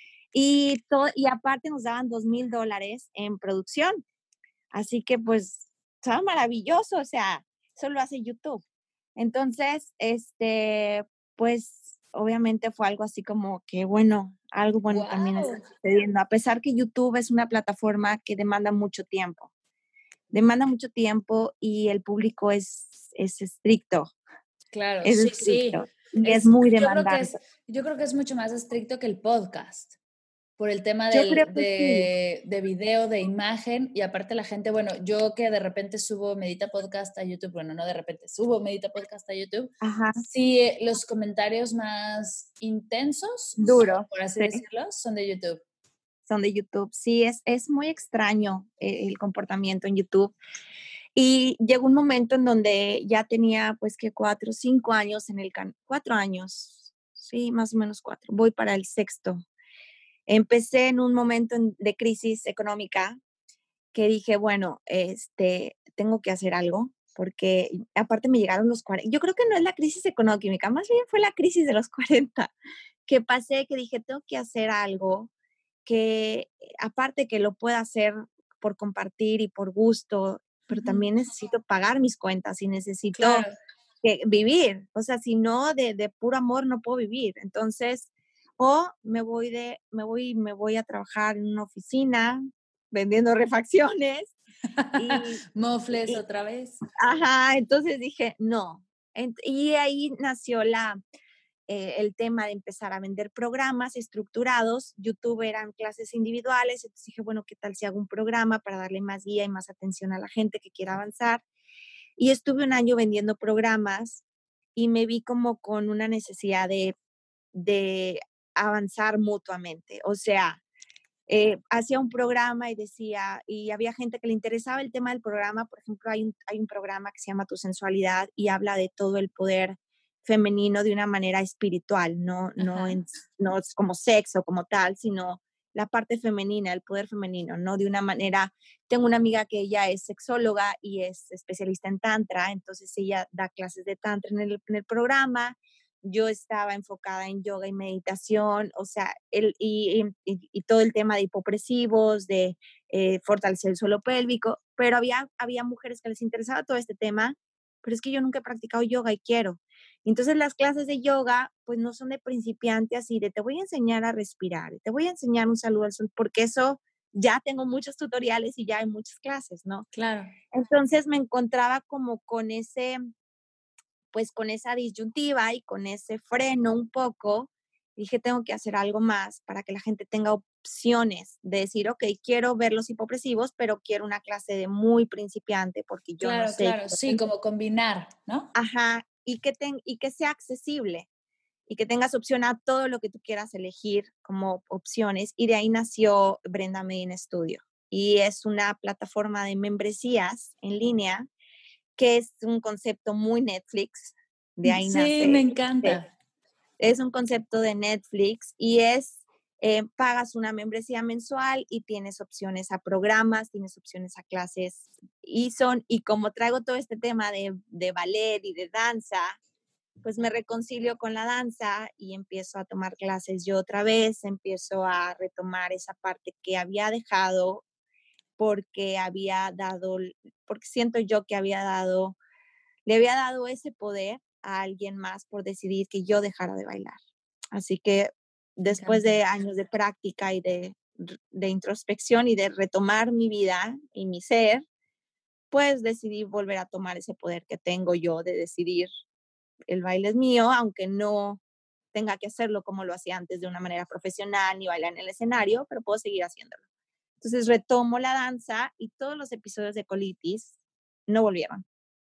Y, todo, y aparte nos daban dos mil dólares en producción. Así que pues estaba maravilloso, o sea, eso lo hace YouTube. Entonces, este, pues obviamente fue algo así como que, bueno, algo bueno wow. también está sucediendo, a pesar que YouTube es una plataforma que demanda mucho tiempo. Demanda mucho tiempo y el público es, es estricto. Claro, es sí, estricto. sí. Y es, es muy demandante. Yo creo, que es, yo creo que es mucho más estricto que el podcast. Por el tema del, de, sí. de video, de imagen, y aparte la gente, bueno, yo que de repente subo Medita Podcast a YouTube, bueno, no de repente, subo Medita Podcast a YouTube, Ajá. sí, los comentarios más intensos, duros, por así sí. decirlo, son de YouTube. Son de YouTube, sí, es, es muy extraño el, el comportamiento en YouTube. Y llegó un momento en donde ya tenía pues que cuatro, cinco años en el canal, cuatro años, sí, más o menos cuatro, voy para el sexto. Empecé en un momento de crisis económica que dije, bueno, este, tengo que hacer algo, porque aparte me llegaron los cuarenta. Yo creo que no es la crisis económica, más bien fue la crisis de los cuarenta, que pasé, que dije, tengo que hacer algo, que aparte que lo pueda hacer por compartir y por gusto, pero uh-huh. también necesito pagar mis cuentas y necesito claro. que, vivir. O sea, si no, de, de puro amor no puedo vivir. Entonces, o me voy de, me voy, me voy a trabajar en una oficina vendiendo refacciones. Y, Mofles y, otra vez. Ajá, entonces dije, no. Y ahí nació la, eh, el tema de empezar a vender programas estructurados. YouTube eran clases individuales, entonces dije, bueno, ¿qué tal si hago un programa para darle más guía y más atención a la gente que quiera avanzar? Y estuve un año vendiendo programas y me vi como con una necesidad de, de avanzar mutuamente. O sea, eh, hacía un programa y decía, y había gente que le interesaba el tema del programa. Por ejemplo, hay un, hay un programa que se llama Tu Sensualidad y habla de todo el poder femenino de una manera espiritual, no, no, en, no es como sexo como tal, sino la parte femenina, el poder femenino, ¿no? De una manera, tengo una amiga que ella es sexóloga y es especialista en tantra, entonces ella da clases de tantra en el, en el programa. Yo estaba enfocada en yoga y meditación, o sea, el, y, y, y todo el tema de hipopresivos, de eh, fortalecer el suelo pélvico, pero había, había mujeres que les interesaba todo este tema, pero es que yo nunca he practicado yoga y quiero. Entonces las clases de yoga pues no son de principiante así, de te voy a enseñar a respirar, te voy a enseñar un saludo al sol, porque eso ya tengo muchos tutoriales y ya hay muchas clases, ¿no? Claro. Entonces me encontraba como con ese, pues con esa disyuntiva y con ese freno un poco. Dije, tengo que hacer algo más para que la gente tenga opciones de decir, ok, quiero ver los hipopresivos, pero quiero una clase de muy principiante porque yo no Claro, sé. claro, sí, como combinar, ¿no? Ajá, y que, ten, y que sea accesible y que tengas opción a todo lo que tú quieras elegir como opciones. Y de ahí nació Brenda Medina Studio. Y es una plataforma de membresías en línea que es un concepto muy Netflix. De ahí Sí, nace. me encanta. Es un concepto de Netflix y es, eh, pagas una membresía mensual y tienes opciones a programas, tienes opciones a clases. Y son, y como traigo todo este tema de, de ballet y de danza, pues me reconcilio con la danza y empiezo a tomar clases yo otra vez, empiezo a retomar esa parte que había dejado porque había dado, porque siento yo que había dado, le había dado ese poder a alguien más por decidir que yo dejara de bailar. Así que después de años de práctica y de, de introspección y de retomar mi vida y mi ser, pues decidí volver a tomar ese poder que tengo yo de decidir el baile es mío, aunque no tenga que hacerlo como lo hacía antes de una manera profesional ni bailar en el escenario, pero puedo seguir haciéndolo. Entonces retomo la danza y todos los episodios de colitis no volvieron.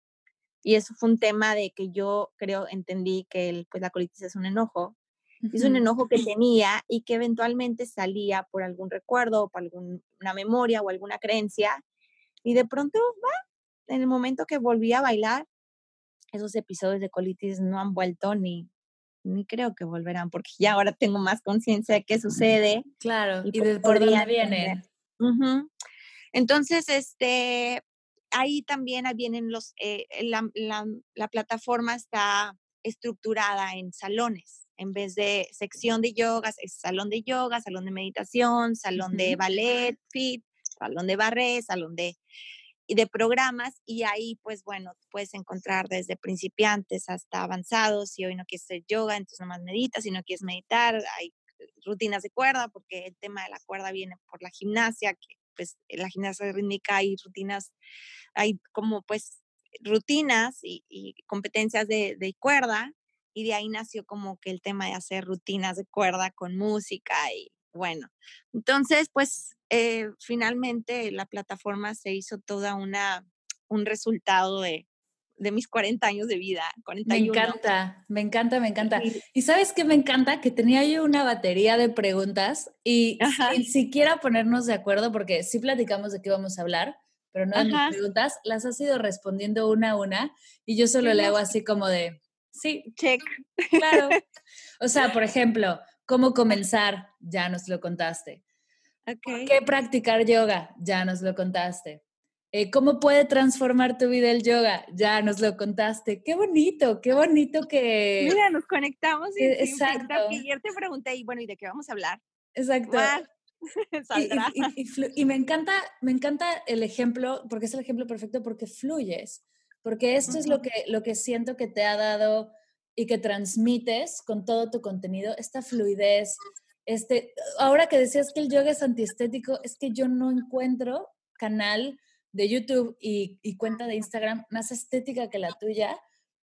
Y eso fue un tema de que yo creo, entendí que el, pues la colitis es un enojo. Uh-huh. Es un enojo que tenía y que eventualmente salía por algún recuerdo o por alguna memoria o alguna creencia. Y de pronto, va, en el momento que volví a bailar, esos episodios de colitis no han vuelto ni, ni creo que volverán, porque ya ahora tengo más conciencia de qué sucede. Claro, y, y de por dónde vienen. Uh-huh. Entonces, este, ahí también vienen los, eh, la, la, la plataforma está estructurada en salones, en vez de sección de yoga, es salón de yoga, salón de meditación, salón uh-huh. de ballet, fit, salón de barré, salón de y de programas, y ahí pues bueno, puedes encontrar desde principiantes hasta avanzados. Si hoy no quieres hacer yoga, entonces nomás meditas. Si no quieres meditar, hay rutinas de cuerda, porque el tema de la cuerda viene por la gimnasia, que pues en la gimnasia rítmica hay rutinas, hay como pues rutinas y, y competencias de, de cuerda, y de ahí nació como que el tema de hacer rutinas de cuerda con música. Y bueno, entonces pues eh, finalmente la plataforma se hizo toda una, un resultado de, de mis cuarenta años de vida, cuarenta y uno. Me encanta, me encanta, me encanta. Y ¿sabes qué me encanta? Que tenía yo una batería de preguntas y Ajá. sin siquiera ponernos de acuerdo, porque sí platicamos de qué vamos a hablar, pero no de Ajá. mis preguntas, las has ido respondiendo una a una y yo solo le hago así como de, sí, check. Claro. O sea, por ejemplo, ¿cómo comenzar? Ya nos lo contaste. Okay. ¿Por qué practicar yoga? Ya nos lo contaste. Eh, ¿Cómo puede transformar tu vida el yoga? Ya nos lo contaste. Qué bonito, qué bonito que... Mira, nos conectamos y, que, exacto. Y ayer te pregunté, y bueno, ¿y de qué vamos a hablar? Exacto. Más, saldrá. Y, y, y, y, y me encanta, me encanta el ejemplo, porque es el ejemplo perfecto, porque fluyes. Porque esto uh-huh. es lo que, lo que siento que te ha dado y que transmites con todo tu contenido, esta fluidez. Este, ahora que decías que el yoga es antiestético, es que yo no encuentro canal de YouTube y, y cuenta de Instagram más estética que la tuya,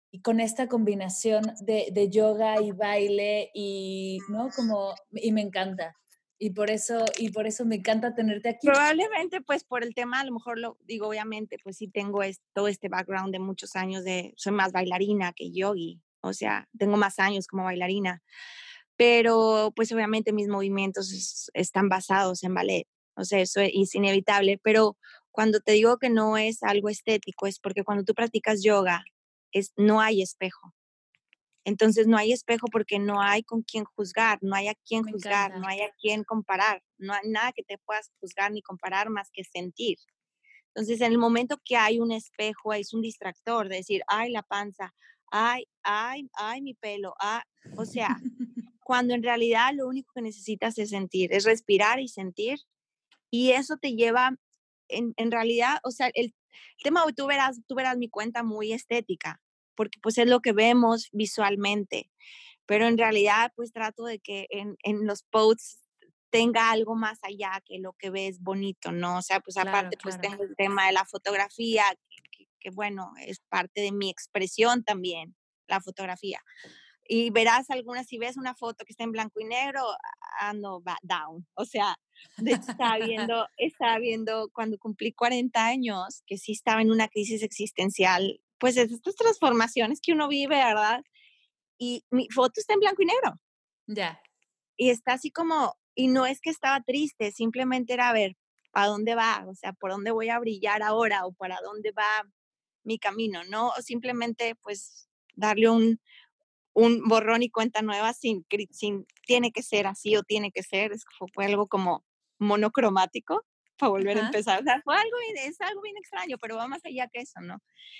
y con esta combinación de, de yoga y baile y, ¿no? Como, y me encanta. Y por eso, y por eso me encanta tenerte aquí. Probablemente, pues, por el tema, a lo mejor lo digo, obviamente, pues sí tengo esto, todo este background de muchos años de, soy más bailarina que yogi, o sea, tengo más años como bailarina, pero pues obviamente mis movimientos es, están basados en ballet, o sea, eso es inevitable, pero cuando te digo que no es algo estético, es porque cuando tú practicas yoga, es, no hay espejo. Entonces no hay espejo porque no hay con quién juzgar, no hay a quién Me juzgar, encanta. no hay a quién comparar, no hay nada que te puedas juzgar ni comparar más que sentir. Entonces en el momento que hay un espejo es un distractor de decir, ay, la panza, ay, ay, ay, mi pelo, ah, o sea, cuando en realidad lo único que necesitas es sentir, es respirar y sentir, y eso te lleva, en, en realidad, o sea, el, el tema, tú verás, tú verás mi cuenta muy estética, porque pues es lo que vemos visualmente, pero en realidad pues trato de que en, en los posts tenga algo más allá que lo que ves bonito, ¿no? O sea, pues Claro, aparte pues claro. tengo el tema de la fotografía, que, que, que bueno, es parte de mi expresión también, la fotografía. Y verás algunas, si ves una foto que está en blanco y negro, ando down. O sea, de hecho estaba viendo, estaba viendo cuando cumplí cuarenta años, que sí estaba en una crisis existencial, pues es estas transformaciones que uno vive, ¿verdad? Y mi foto está en blanco y negro. Ya. Y está así como, y no es que estaba triste, simplemente era a ver, ¿para dónde va? O sea, ¿por dónde voy a brillar ahora? ¿O para dónde va mi camino? ¿No? O simplemente, pues, darle un, un borrón y cuenta nueva sin, sin tiene que ser así o tiene que ser, es, fue algo como monocromático para volver Ajá. a empezar. O sea, fue algo bien, es algo bien extraño, pero va más allá que eso, ¿no?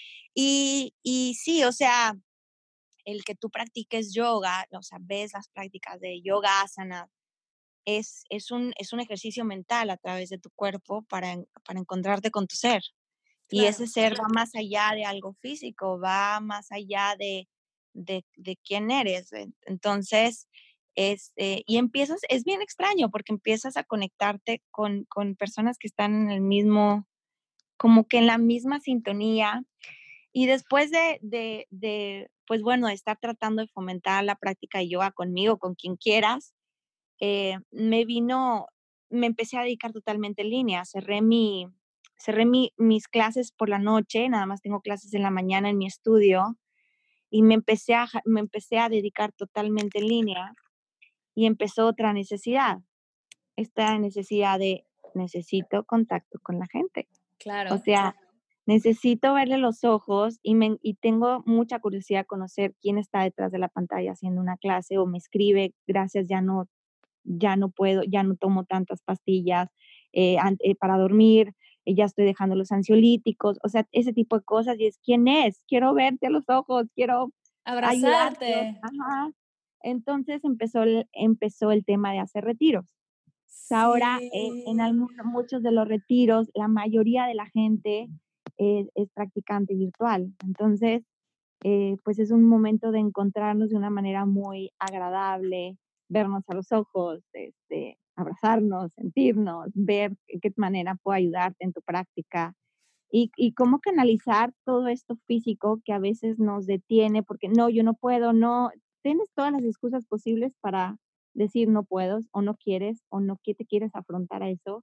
Y, y sí, o sea, el que tú practiques yoga, o sea, ves las prácticas de yoga asana, es, es, un, es un ejercicio mental a través de tu cuerpo para, para encontrarte con tu ser. Y Claro. ese ser va más allá de algo físico, va más allá de, de, de quién eres. Entonces, este, y empiezas, es bien extraño porque empiezas a conectarte con, con personas que están en el mismo, como que en la misma sintonía. Y después de, de, de pues bueno, de estar tratando de fomentar la práctica de yoga conmigo, con quien quieras, eh, me vino, me empecé a dedicar totalmente en línea, cerré mi, cerré mi, mis clases por la noche, nada más tengo clases en la mañana en mi estudio y me empecé a, me empecé a dedicar totalmente en línea y empezó otra necesidad, esta necesidad de necesito contacto con la gente. Claro. O sea, necesito verle los ojos y, me, y tengo mucha curiosidad de conocer quién está detrás de la pantalla haciendo una clase o me escribe, gracias, ya no ya no puedo, ya no tomo tantas pastillas eh, eh, para dormir, eh, ya estoy dejando los ansiolíticos, o sea, ese tipo de cosas. Y es, ¿quién es? Quiero verte a los ojos, quiero ayudarte. Abrazarte. Ajá. Entonces empezó el, empezó el tema de hacer retiros. Ahora, eh, en Sí. algunos, muchos de los retiros, la mayoría de la gente eh, es practicante virtual. Entonces, eh, pues es un momento de encontrarnos de una manera muy agradable, vernos a los ojos, este, abrazarnos, sentirnos, ver de qué manera puedo ayudarte en tu práctica y, y cómo canalizar todo esto físico que a veces nos detiene porque no, yo no puedo, no, tienes todas las excusas posibles para decir no puedo o no quieres o no que te quieres afrontar a eso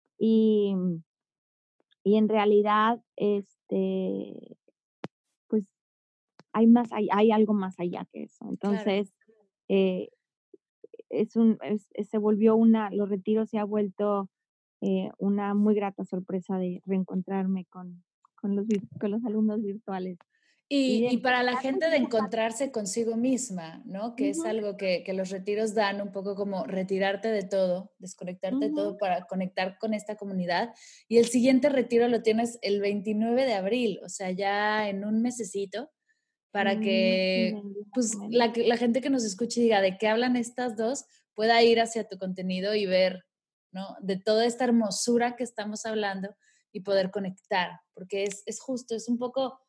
y, y en realidad este pues hay más hay, hay algo más allá que eso. Claro. Entonces, eh, es un, es, es- se volvió una, los retiros se ha vuelto eh, una muy grata sorpresa de reencontrarme con, con los, vir- con los alumnos virtuales. Y Y, de y para la encontrarnos gente de y compartir. encontrarse consigo misma, ¿no? Que es Ujú, algo que, que los retiros dan un poco como retirarte de todo, desconectarte de ujú. todo para conectar con esta comunidad. Y el siguiente retiro lo tienes el veintinueve de abril, o sea, ya en un mesecito, En para un mes y que medio más o pues menos. la, que- la gente que nos escuche y diga de qué hablan estas dos, pueda ir hacia tu contenido y ver, ¿no? De toda esta hermosura que estamos hablando y poder conectar, porque es, es justo, es un poco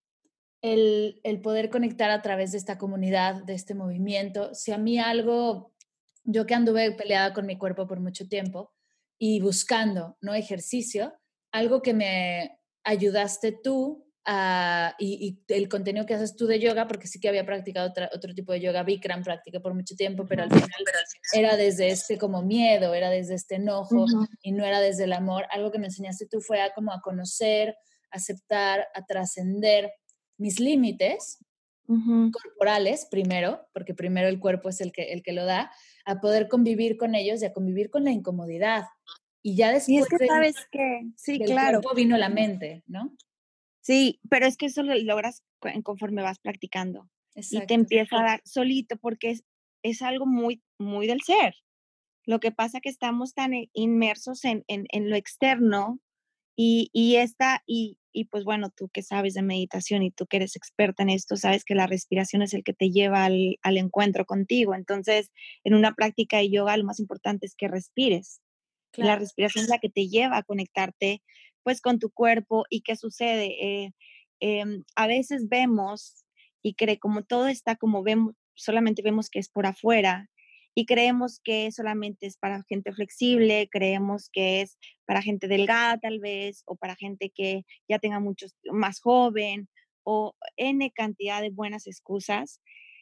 el, el poder conectar a través de esta comunidad, de este movimiento. Si a mí algo, yo que anduve peleada con mi cuerpo por mucho tiempo y buscando, ¿no? Ejercicio, algo que me ayudaste tú a, y, y el contenido que haces tú de yoga, porque sí que había practicado otra, otro tipo de yoga, Bikram practiqué por mucho tiempo, pero al final era desde este como miedo, era desde este enojo Ujú. y no era desde el amor. Algo que me enseñaste tú fue a como a conocer, aceptar, a trascender mis límites Ujú. corporales primero, porque primero el cuerpo es el que, el que lo da, a poder convivir con ellos y a convivir con la incomodidad. Y ya Y es después que del, sabes que, sí, del claro, cuerpo vino la mente, ¿no? sí, pero es que eso lo logras cu- conforme vas practicando y te Exacto, empieza a dar solito porque es, es algo muy, muy del ser. Lo que pasa que estamos tan e- inmersos en, en, en lo externo y, y esta, y, y pues bueno, tú que sabes de meditación y tú que eres experta en esto, sabes que la respiración es el que te lleva al, al encuentro contigo. Entonces, en una práctica de yoga lo más importante es que respires. La claro, respiración es la que te lleva a conectarte pues con tu cuerpo. ¿Y qué sucede? Eh, em, a veces vemos y cree como todo está como vemos, solamente vemos que es por afuera y creemos que solamente es para gente flexible, creemos que es para gente delgada tal vez o para gente que ya tenga muchos más joven o N cantidad de buenas excusas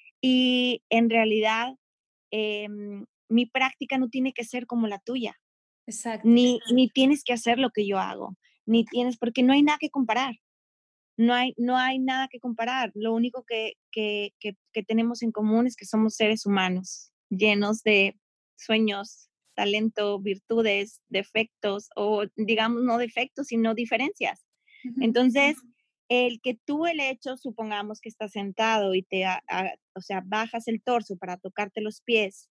y en realidad em, mi práctica no tiene que ser como la tuya. exacto, Ni, ni tienes que hacer lo que yo hago, ni tienes, porque no hay nada que comparar, no hay, no hay nada que comparar. Lo único que, que, que, que tenemos en común es que somos seres humanos, llenos de sueños, talento, virtudes, defectos, o digamos no defectos, sino diferencias. ujú, Entonces, el que tú el hecho, supongamos que estás sentado y te, a- a- o sea, bajas el torso para tocarte los pies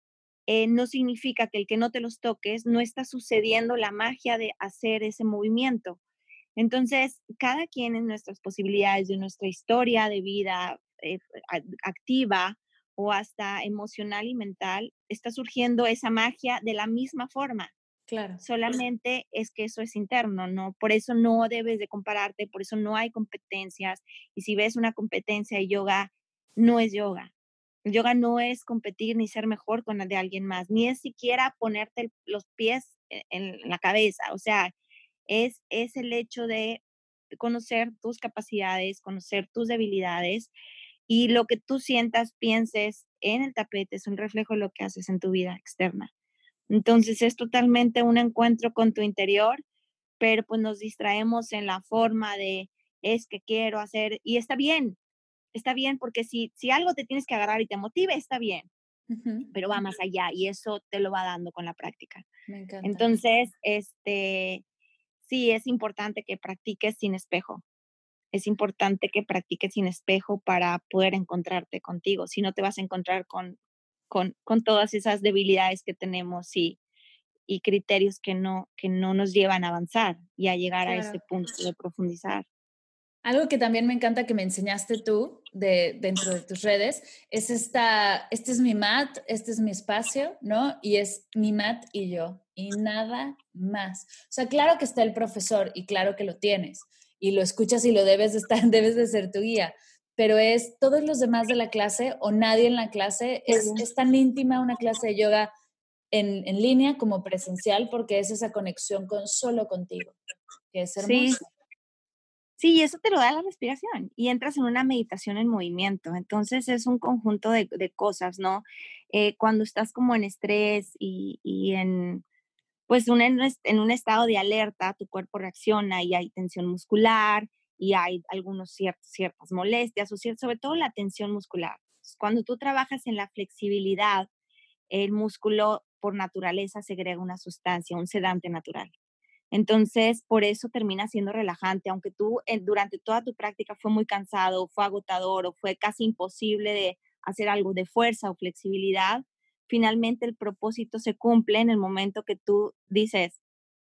eh, no significa que el que no te los toques no está sucediendo la magia de hacer ese movimiento. Entonces, cada quien en nuestras posibilidades de nuestra historia de vida eh, a- activa o hasta emocional y mental, está surgiendo esa magia de la misma forma. claro, Solamente es que eso es interno, ¿no? Por eso no debes de compararte, por eso no hay competencias. Y si ves una competencia de yoga, no es yoga. El yoga no es competir ni ser mejor con la de alguien más, ni es siquiera ponerte el- los pies e- en la cabeza. O sea, es, es el hecho de conocer tus capacidades, conocer tus debilidades y lo que tú sientas, pienses en el tapete es un reflejo de lo que haces en tu vida externa. Entonces es totalmente un encuentro con tu interior, pero pues nos distraemos en la forma de es que quiero hacer y está bien, está bien porque si, si algo te tienes que agarrar y te motive, está bien, ujú, pero va más allá y eso te lo va dando con la práctica. me encanta. Entonces, este, sí es importante que practiques sin espejo. Es importante que practiques sin espejo para poder encontrarte contigo. Si no te vas a encontrar con, con, con todas esas debilidades que tenemos y, y criterios que no, que no nos llevan a avanzar y a llegar a ese Claro. punto de profundizar. Algo que también me encanta que me enseñaste tú de, dentro de tus redes es esta, este es mi mat, este es mi espacio, ¿no? Y es mi mat y yo, y nada más. O sea, claro que está el profesor y claro que lo tienes, y lo escuchas y lo debes de estar, debes de ser tu guía, pero es todos los demás de la clase o nadie en la clase, es, es tan íntima una clase de yoga en, en línea como presencial porque es esa conexión con solo contigo, que es Sí, hermoso. sí, y eso te lo da la respiración y entras en una meditación en movimiento. Entonces es un conjunto de, de cosas, ¿no? Eh, cuando estás como en estrés y, y en, pues un, en, es- en un estado de alerta, tu cuerpo reacciona y hay tensión muscular y hay algunos ciertos, ciertas molestias, o cier- sobre todo la tensión muscular. Cuando tú trabajas en la flexibilidad, el músculo por naturaleza segrega una sustancia, un sedante natural. Entonces, por eso termina siendo relajante, aunque tú eh, durante toda tu práctica fue muy cansado, fue agotador o fue casi imposible de hacer algo de fuerza o flexibilidad, finalmente el propósito se cumple en el momento que tú dices,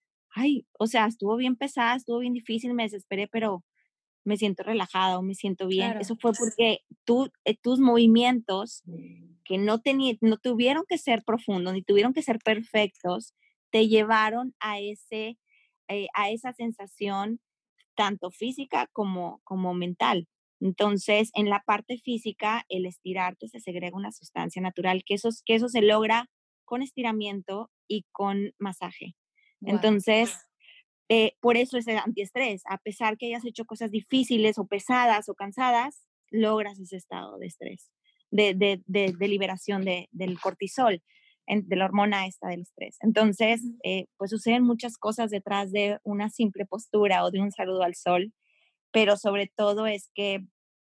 ay, o sea, estuvo bien pesada, estuvo bien difícil, me desesperé, pero me siento relajada o me siento bien. Claro, Eso fue porque tú, eh, tus movimientos que no, teni- no tuvieron que ser profundos ni tuvieron que ser perfectos, te llevaron a, ese, eh, a esa sensación tanto física como, como mental. Entonces, en la parte física, el estirarte se segrega una sustancia natural, que eso, que eso se logra con estiramiento y con masaje. wow. Entonces, Eh, por eso es el antiestrés. A pesar que hayas hecho cosas difíciles o pesadas o cansadas, logras ese estado de estrés, de, de, de, de liberación de, del cortisol, en, de la hormona esta del estrés. Entonces, eh, pues suceden muchas cosas detrás de una simple postura o de un saludo al sol, pero sobre todo es que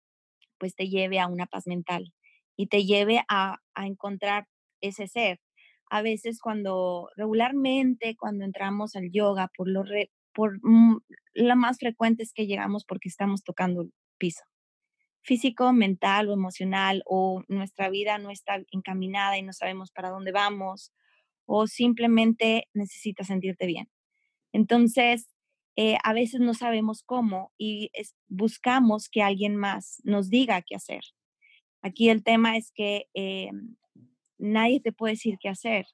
pues te lleve a una paz mental y te lleve a, a encontrar ese ser. A veces cuando regularmente cuando entramos al yoga, por lo, re, por, mm, lo más frecuente es que llegamos porque estamos tocando el piso. Físico, mental o emocional, o nuestra vida no está encaminada y no sabemos para dónde vamos, o simplemente necesitas sentirte bien. Entonces, eh, a veces no sabemos cómo y es, buscamos que alguien más nos diga qué hacer. Aquí el tema es que eh, nadie te puede decir qué hacer.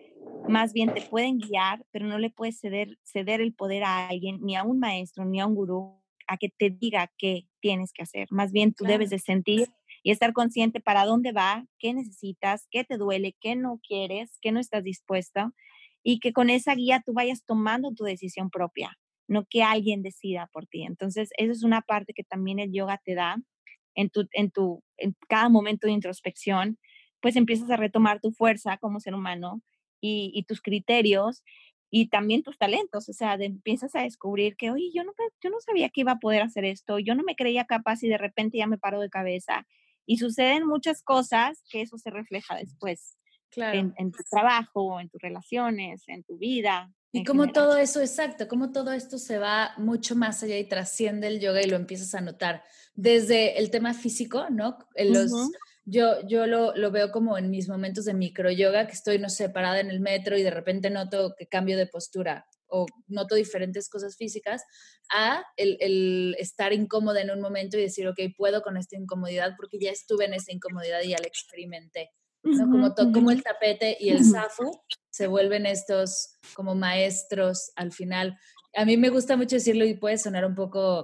Más bien te pueden guiar, pero no le puedes ceder, ceder el poder a alguien, ni a un maestro, ni a un gurú, a que te diga qué tienes que hacer. Más bien tú claro. debes de sentir y estar consciente para dónde va, qué necesitas, qué te duele, qué no quieres, qué no estás dispuesto, y que con esa guía tú vayas tomando tu decisión propia, no que alguien decida por ti. Entonces, esa es una parte que también el yoga te da en, tu, en, tu, en cada momento de introspección, pues empiezas a retomar tu fuerza como ser humano y, y tus criterios y también tus talentos, o sea, de, empiezas a descubrir que, oye, yo no, yo no sabía que iba a poder hacer esto, yo no me creía capaz y de repente ya me paro de cabeza. Y suceden muchas cosas que eso se refleja después claro. en, en tu trabajo, en tus relaciones, en tu vida. Y como todo eso, exacto, como todo esto se va mucho más allá y trasciende el yoga y lo empiezas a notar. Desde el tema físico, ¿no? En los, uh-huh. Yo, yo lo, lo veo como en mis momentos de microyoga, que estoy, no sé, parada en el metro y de repente noto que cambio de postura o noto diferentes cosas físicas, a el, el estar incómoda en un momento y decir, ok, puedo con esta incomodidad porque ya estuve en esa incomodidad y ya la experimenté. ¿No? Uh-huh, como, to, uh-huh. como el tapete y el zafu se vuelven estos como maestros al final. A mí me gusta mucho decirlo y puede sonar un poco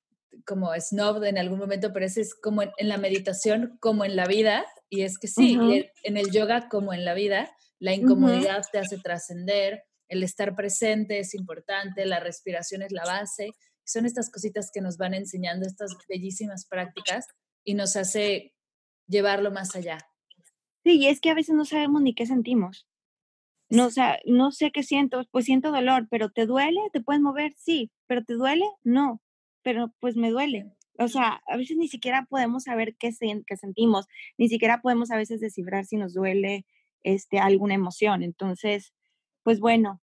como snob en algún momento, pero ese es como en, en la meditación, como en la vida, y es que sí, uh-huh. y en el yoga como en la vida, la incomodidad uh-huh. te hace trascender, el estar presente es importante, la respiración es la base, son estas cositas que nos van enseñando, estas bellísimas prácticas, y nos hace llevarlo más allá. Sí, y es que a veces no sabemos ni qué sentimos. No, o sea, no sé qué siento, pues siento dolor, pero ¿te duele? ¿Te puedes mover? Sí, pero ¿te duele? No, pero pues me duele. O sea, a veces ni siquiera podemos saber qué, sen- qué sentimos, ni siquiera podemos a veces descifrar si nos duele este, alguna emoción. Entonces, pues bueno,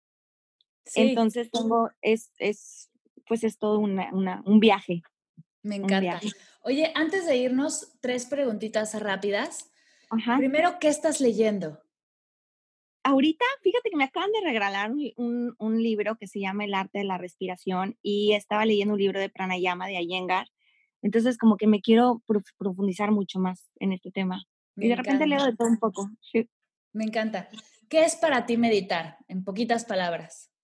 sí. Entonces tengo, es, es, pues es todo una, una, un viaje. Me encanta. Viaje. Oye, antes de irnos, tres preguntitas rápidas. Ajá. Primero, ¿qué estás leyendo? Ahorita, fíjate que me acaban de regalar un, un, un libro que se llama El arte de la respiración y estaba leyendo un libro de pranayama de Iyengar. Entonces, como que me quiero prof- profundizar mucho más en este tema. Me y de encanta. Repente leo de todo un poco. Sí. Me encanta. ¿Qué es para ti meditar? En poquitas palabras.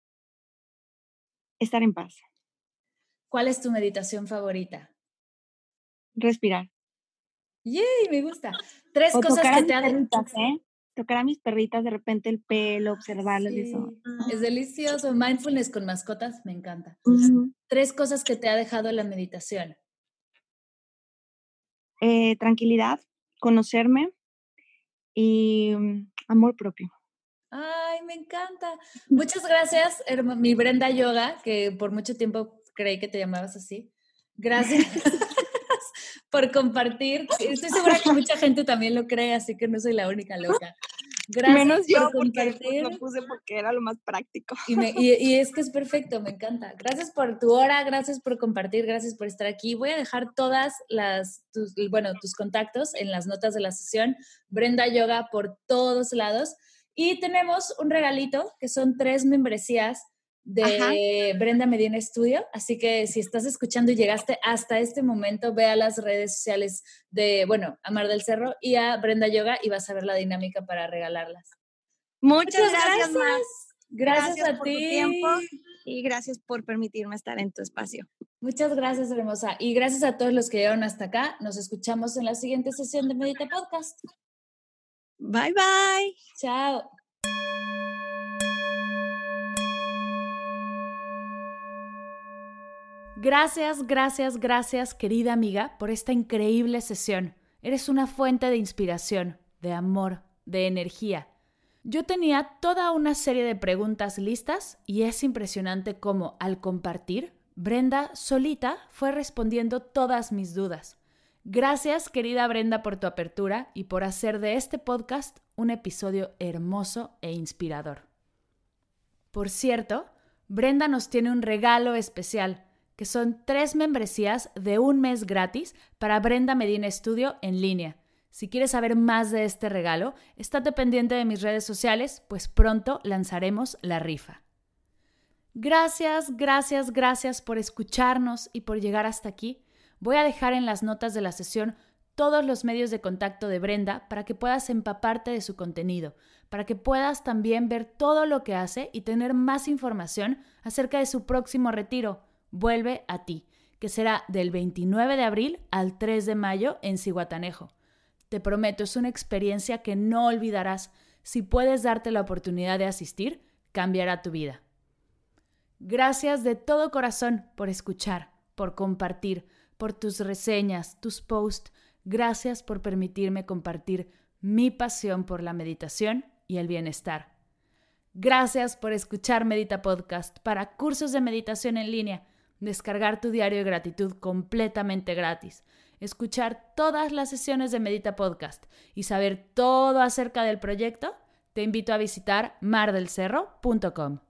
Estar en paz. ¿Cuál es tu meditación favorita? Respirar. ¡Yay! Me gusta. Tres o cosas que te han... perritas, ¿eh? Tocar a mis perritas, de repente el pelo, observarles sí. eso. Es delicioso. Mindfulness con mascotas, me encanta. Uh-huh. Tres cosas que te ha dejado la meditación. Eh, tranquilidad, conocerme y um, amor propio. Ay, me encanta. Muchas gracias, mi Brenda Yoga, que por mucho tiempo creí que te llamabas así. Gracias por compartir. Estoy segura que mucha gente también lo cree, así que no soy la única loca. Gracias Menos por yo, compartir. Porque lo puse porque era lo más práctico. Y, me, y, y es que es perfecto, me encanta. Gracias por tu hora, gracias por compartir, gracias por estar aquí. Voy a dejar todas las, tus, bueno, tus contactos en las notas de la sesión. Brenda Yoga por todos lados. Y tenemos un regalito que son tres membresías de Ajá. Brenda Medina Studio. Así que si estás escuchando y llegaste hasta este momento, ve a las redes sociales de, bueno, a Mar del Cerro y a Brenda Yoga y vas a ver la dinámica para regalarlas. Muchas, Muchas gracias, Mar. Gracias, gracias a por ti. tu tiempo y gracias por permitirme estar en tu espacio. Muchas gracias, hermosa. Y gracias a todos los que llegaron hasta acá. Nos escuchamos en la siguiente sesión de Medita Podcast. Bye, bye. Chao. Gracias, gracias, gracias, querida amiga, por esta increíble sesión. Eres una fuente de inspiración, de amor, de energía. Yo tenía toda una serie de preguntas listas y es impresionante cómo, al compartir, Brenda solita fue respondiendo todas mis dudas. Gracias, querida Brenda, por tu apertura y por hacer de este podcast un episodio hermoso e inspirador. Por cierto, Brenda nos tiene un regalo especial, que son tres membresías de un mes gratis para Brenda Medina Studio en línea. Si quieres saber más de este regalo, estate pendiente de mis redes sociales, pues pronto lanzaremos la rifa. Gracias, gracias, gracias por escucharnos y por llegar hasta aquí. Voy a dejar en las notas de la sesión todos los medios de contacto de Brenda para que puedas empaparte de su contenido, para que puedas también ver todo lo que hace y tener más información acerca de su próximo retiro, Vuelve a ti, que será del veintinueve de abril al tres de mayo en Zihuatanejo. Te prometo, es una experiencia que no olvidarás. Si puedes darte la oportunidad de asistir, cambiará tu vida. Gracias de todo corazón por escuchar, por compartir, por tus reseñas, tus posts. Gracias por permitirme compartir mi pasión por la meditación y el bienestar. Gracias por escuchar Medita Podcast para cursos de meditación en línea, descargar tu diario de gratitud completamente gratis, escuchar todas las sesiones de Medita Podcast y saber todo acerca del proyecto. Te invito a visitar mar del cerro punto com.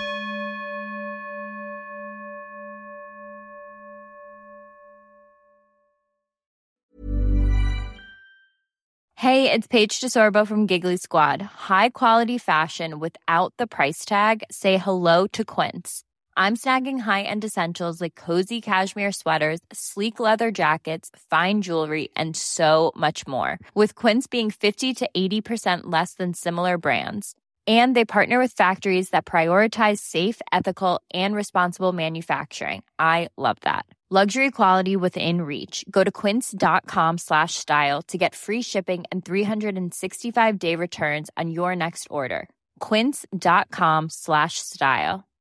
Hey, it's Paige DeSorbo from Giggly Squad. High quality fashion without the price tag. Say hello to Quince. I'm snagging high-end essentials like cozy cashmere sweaters, sleek leather jackets, fine jewelry, and so much more. With Quince being fifty to eighty percent less than similar brands. And they partner with factories that prioritize safe, ethical, and responsible manufacturing. I love that. Luxury quality within reach. Go to quince.com slash style to get free shipping and three sixty-five day returns on your next order. Quince.com slash style.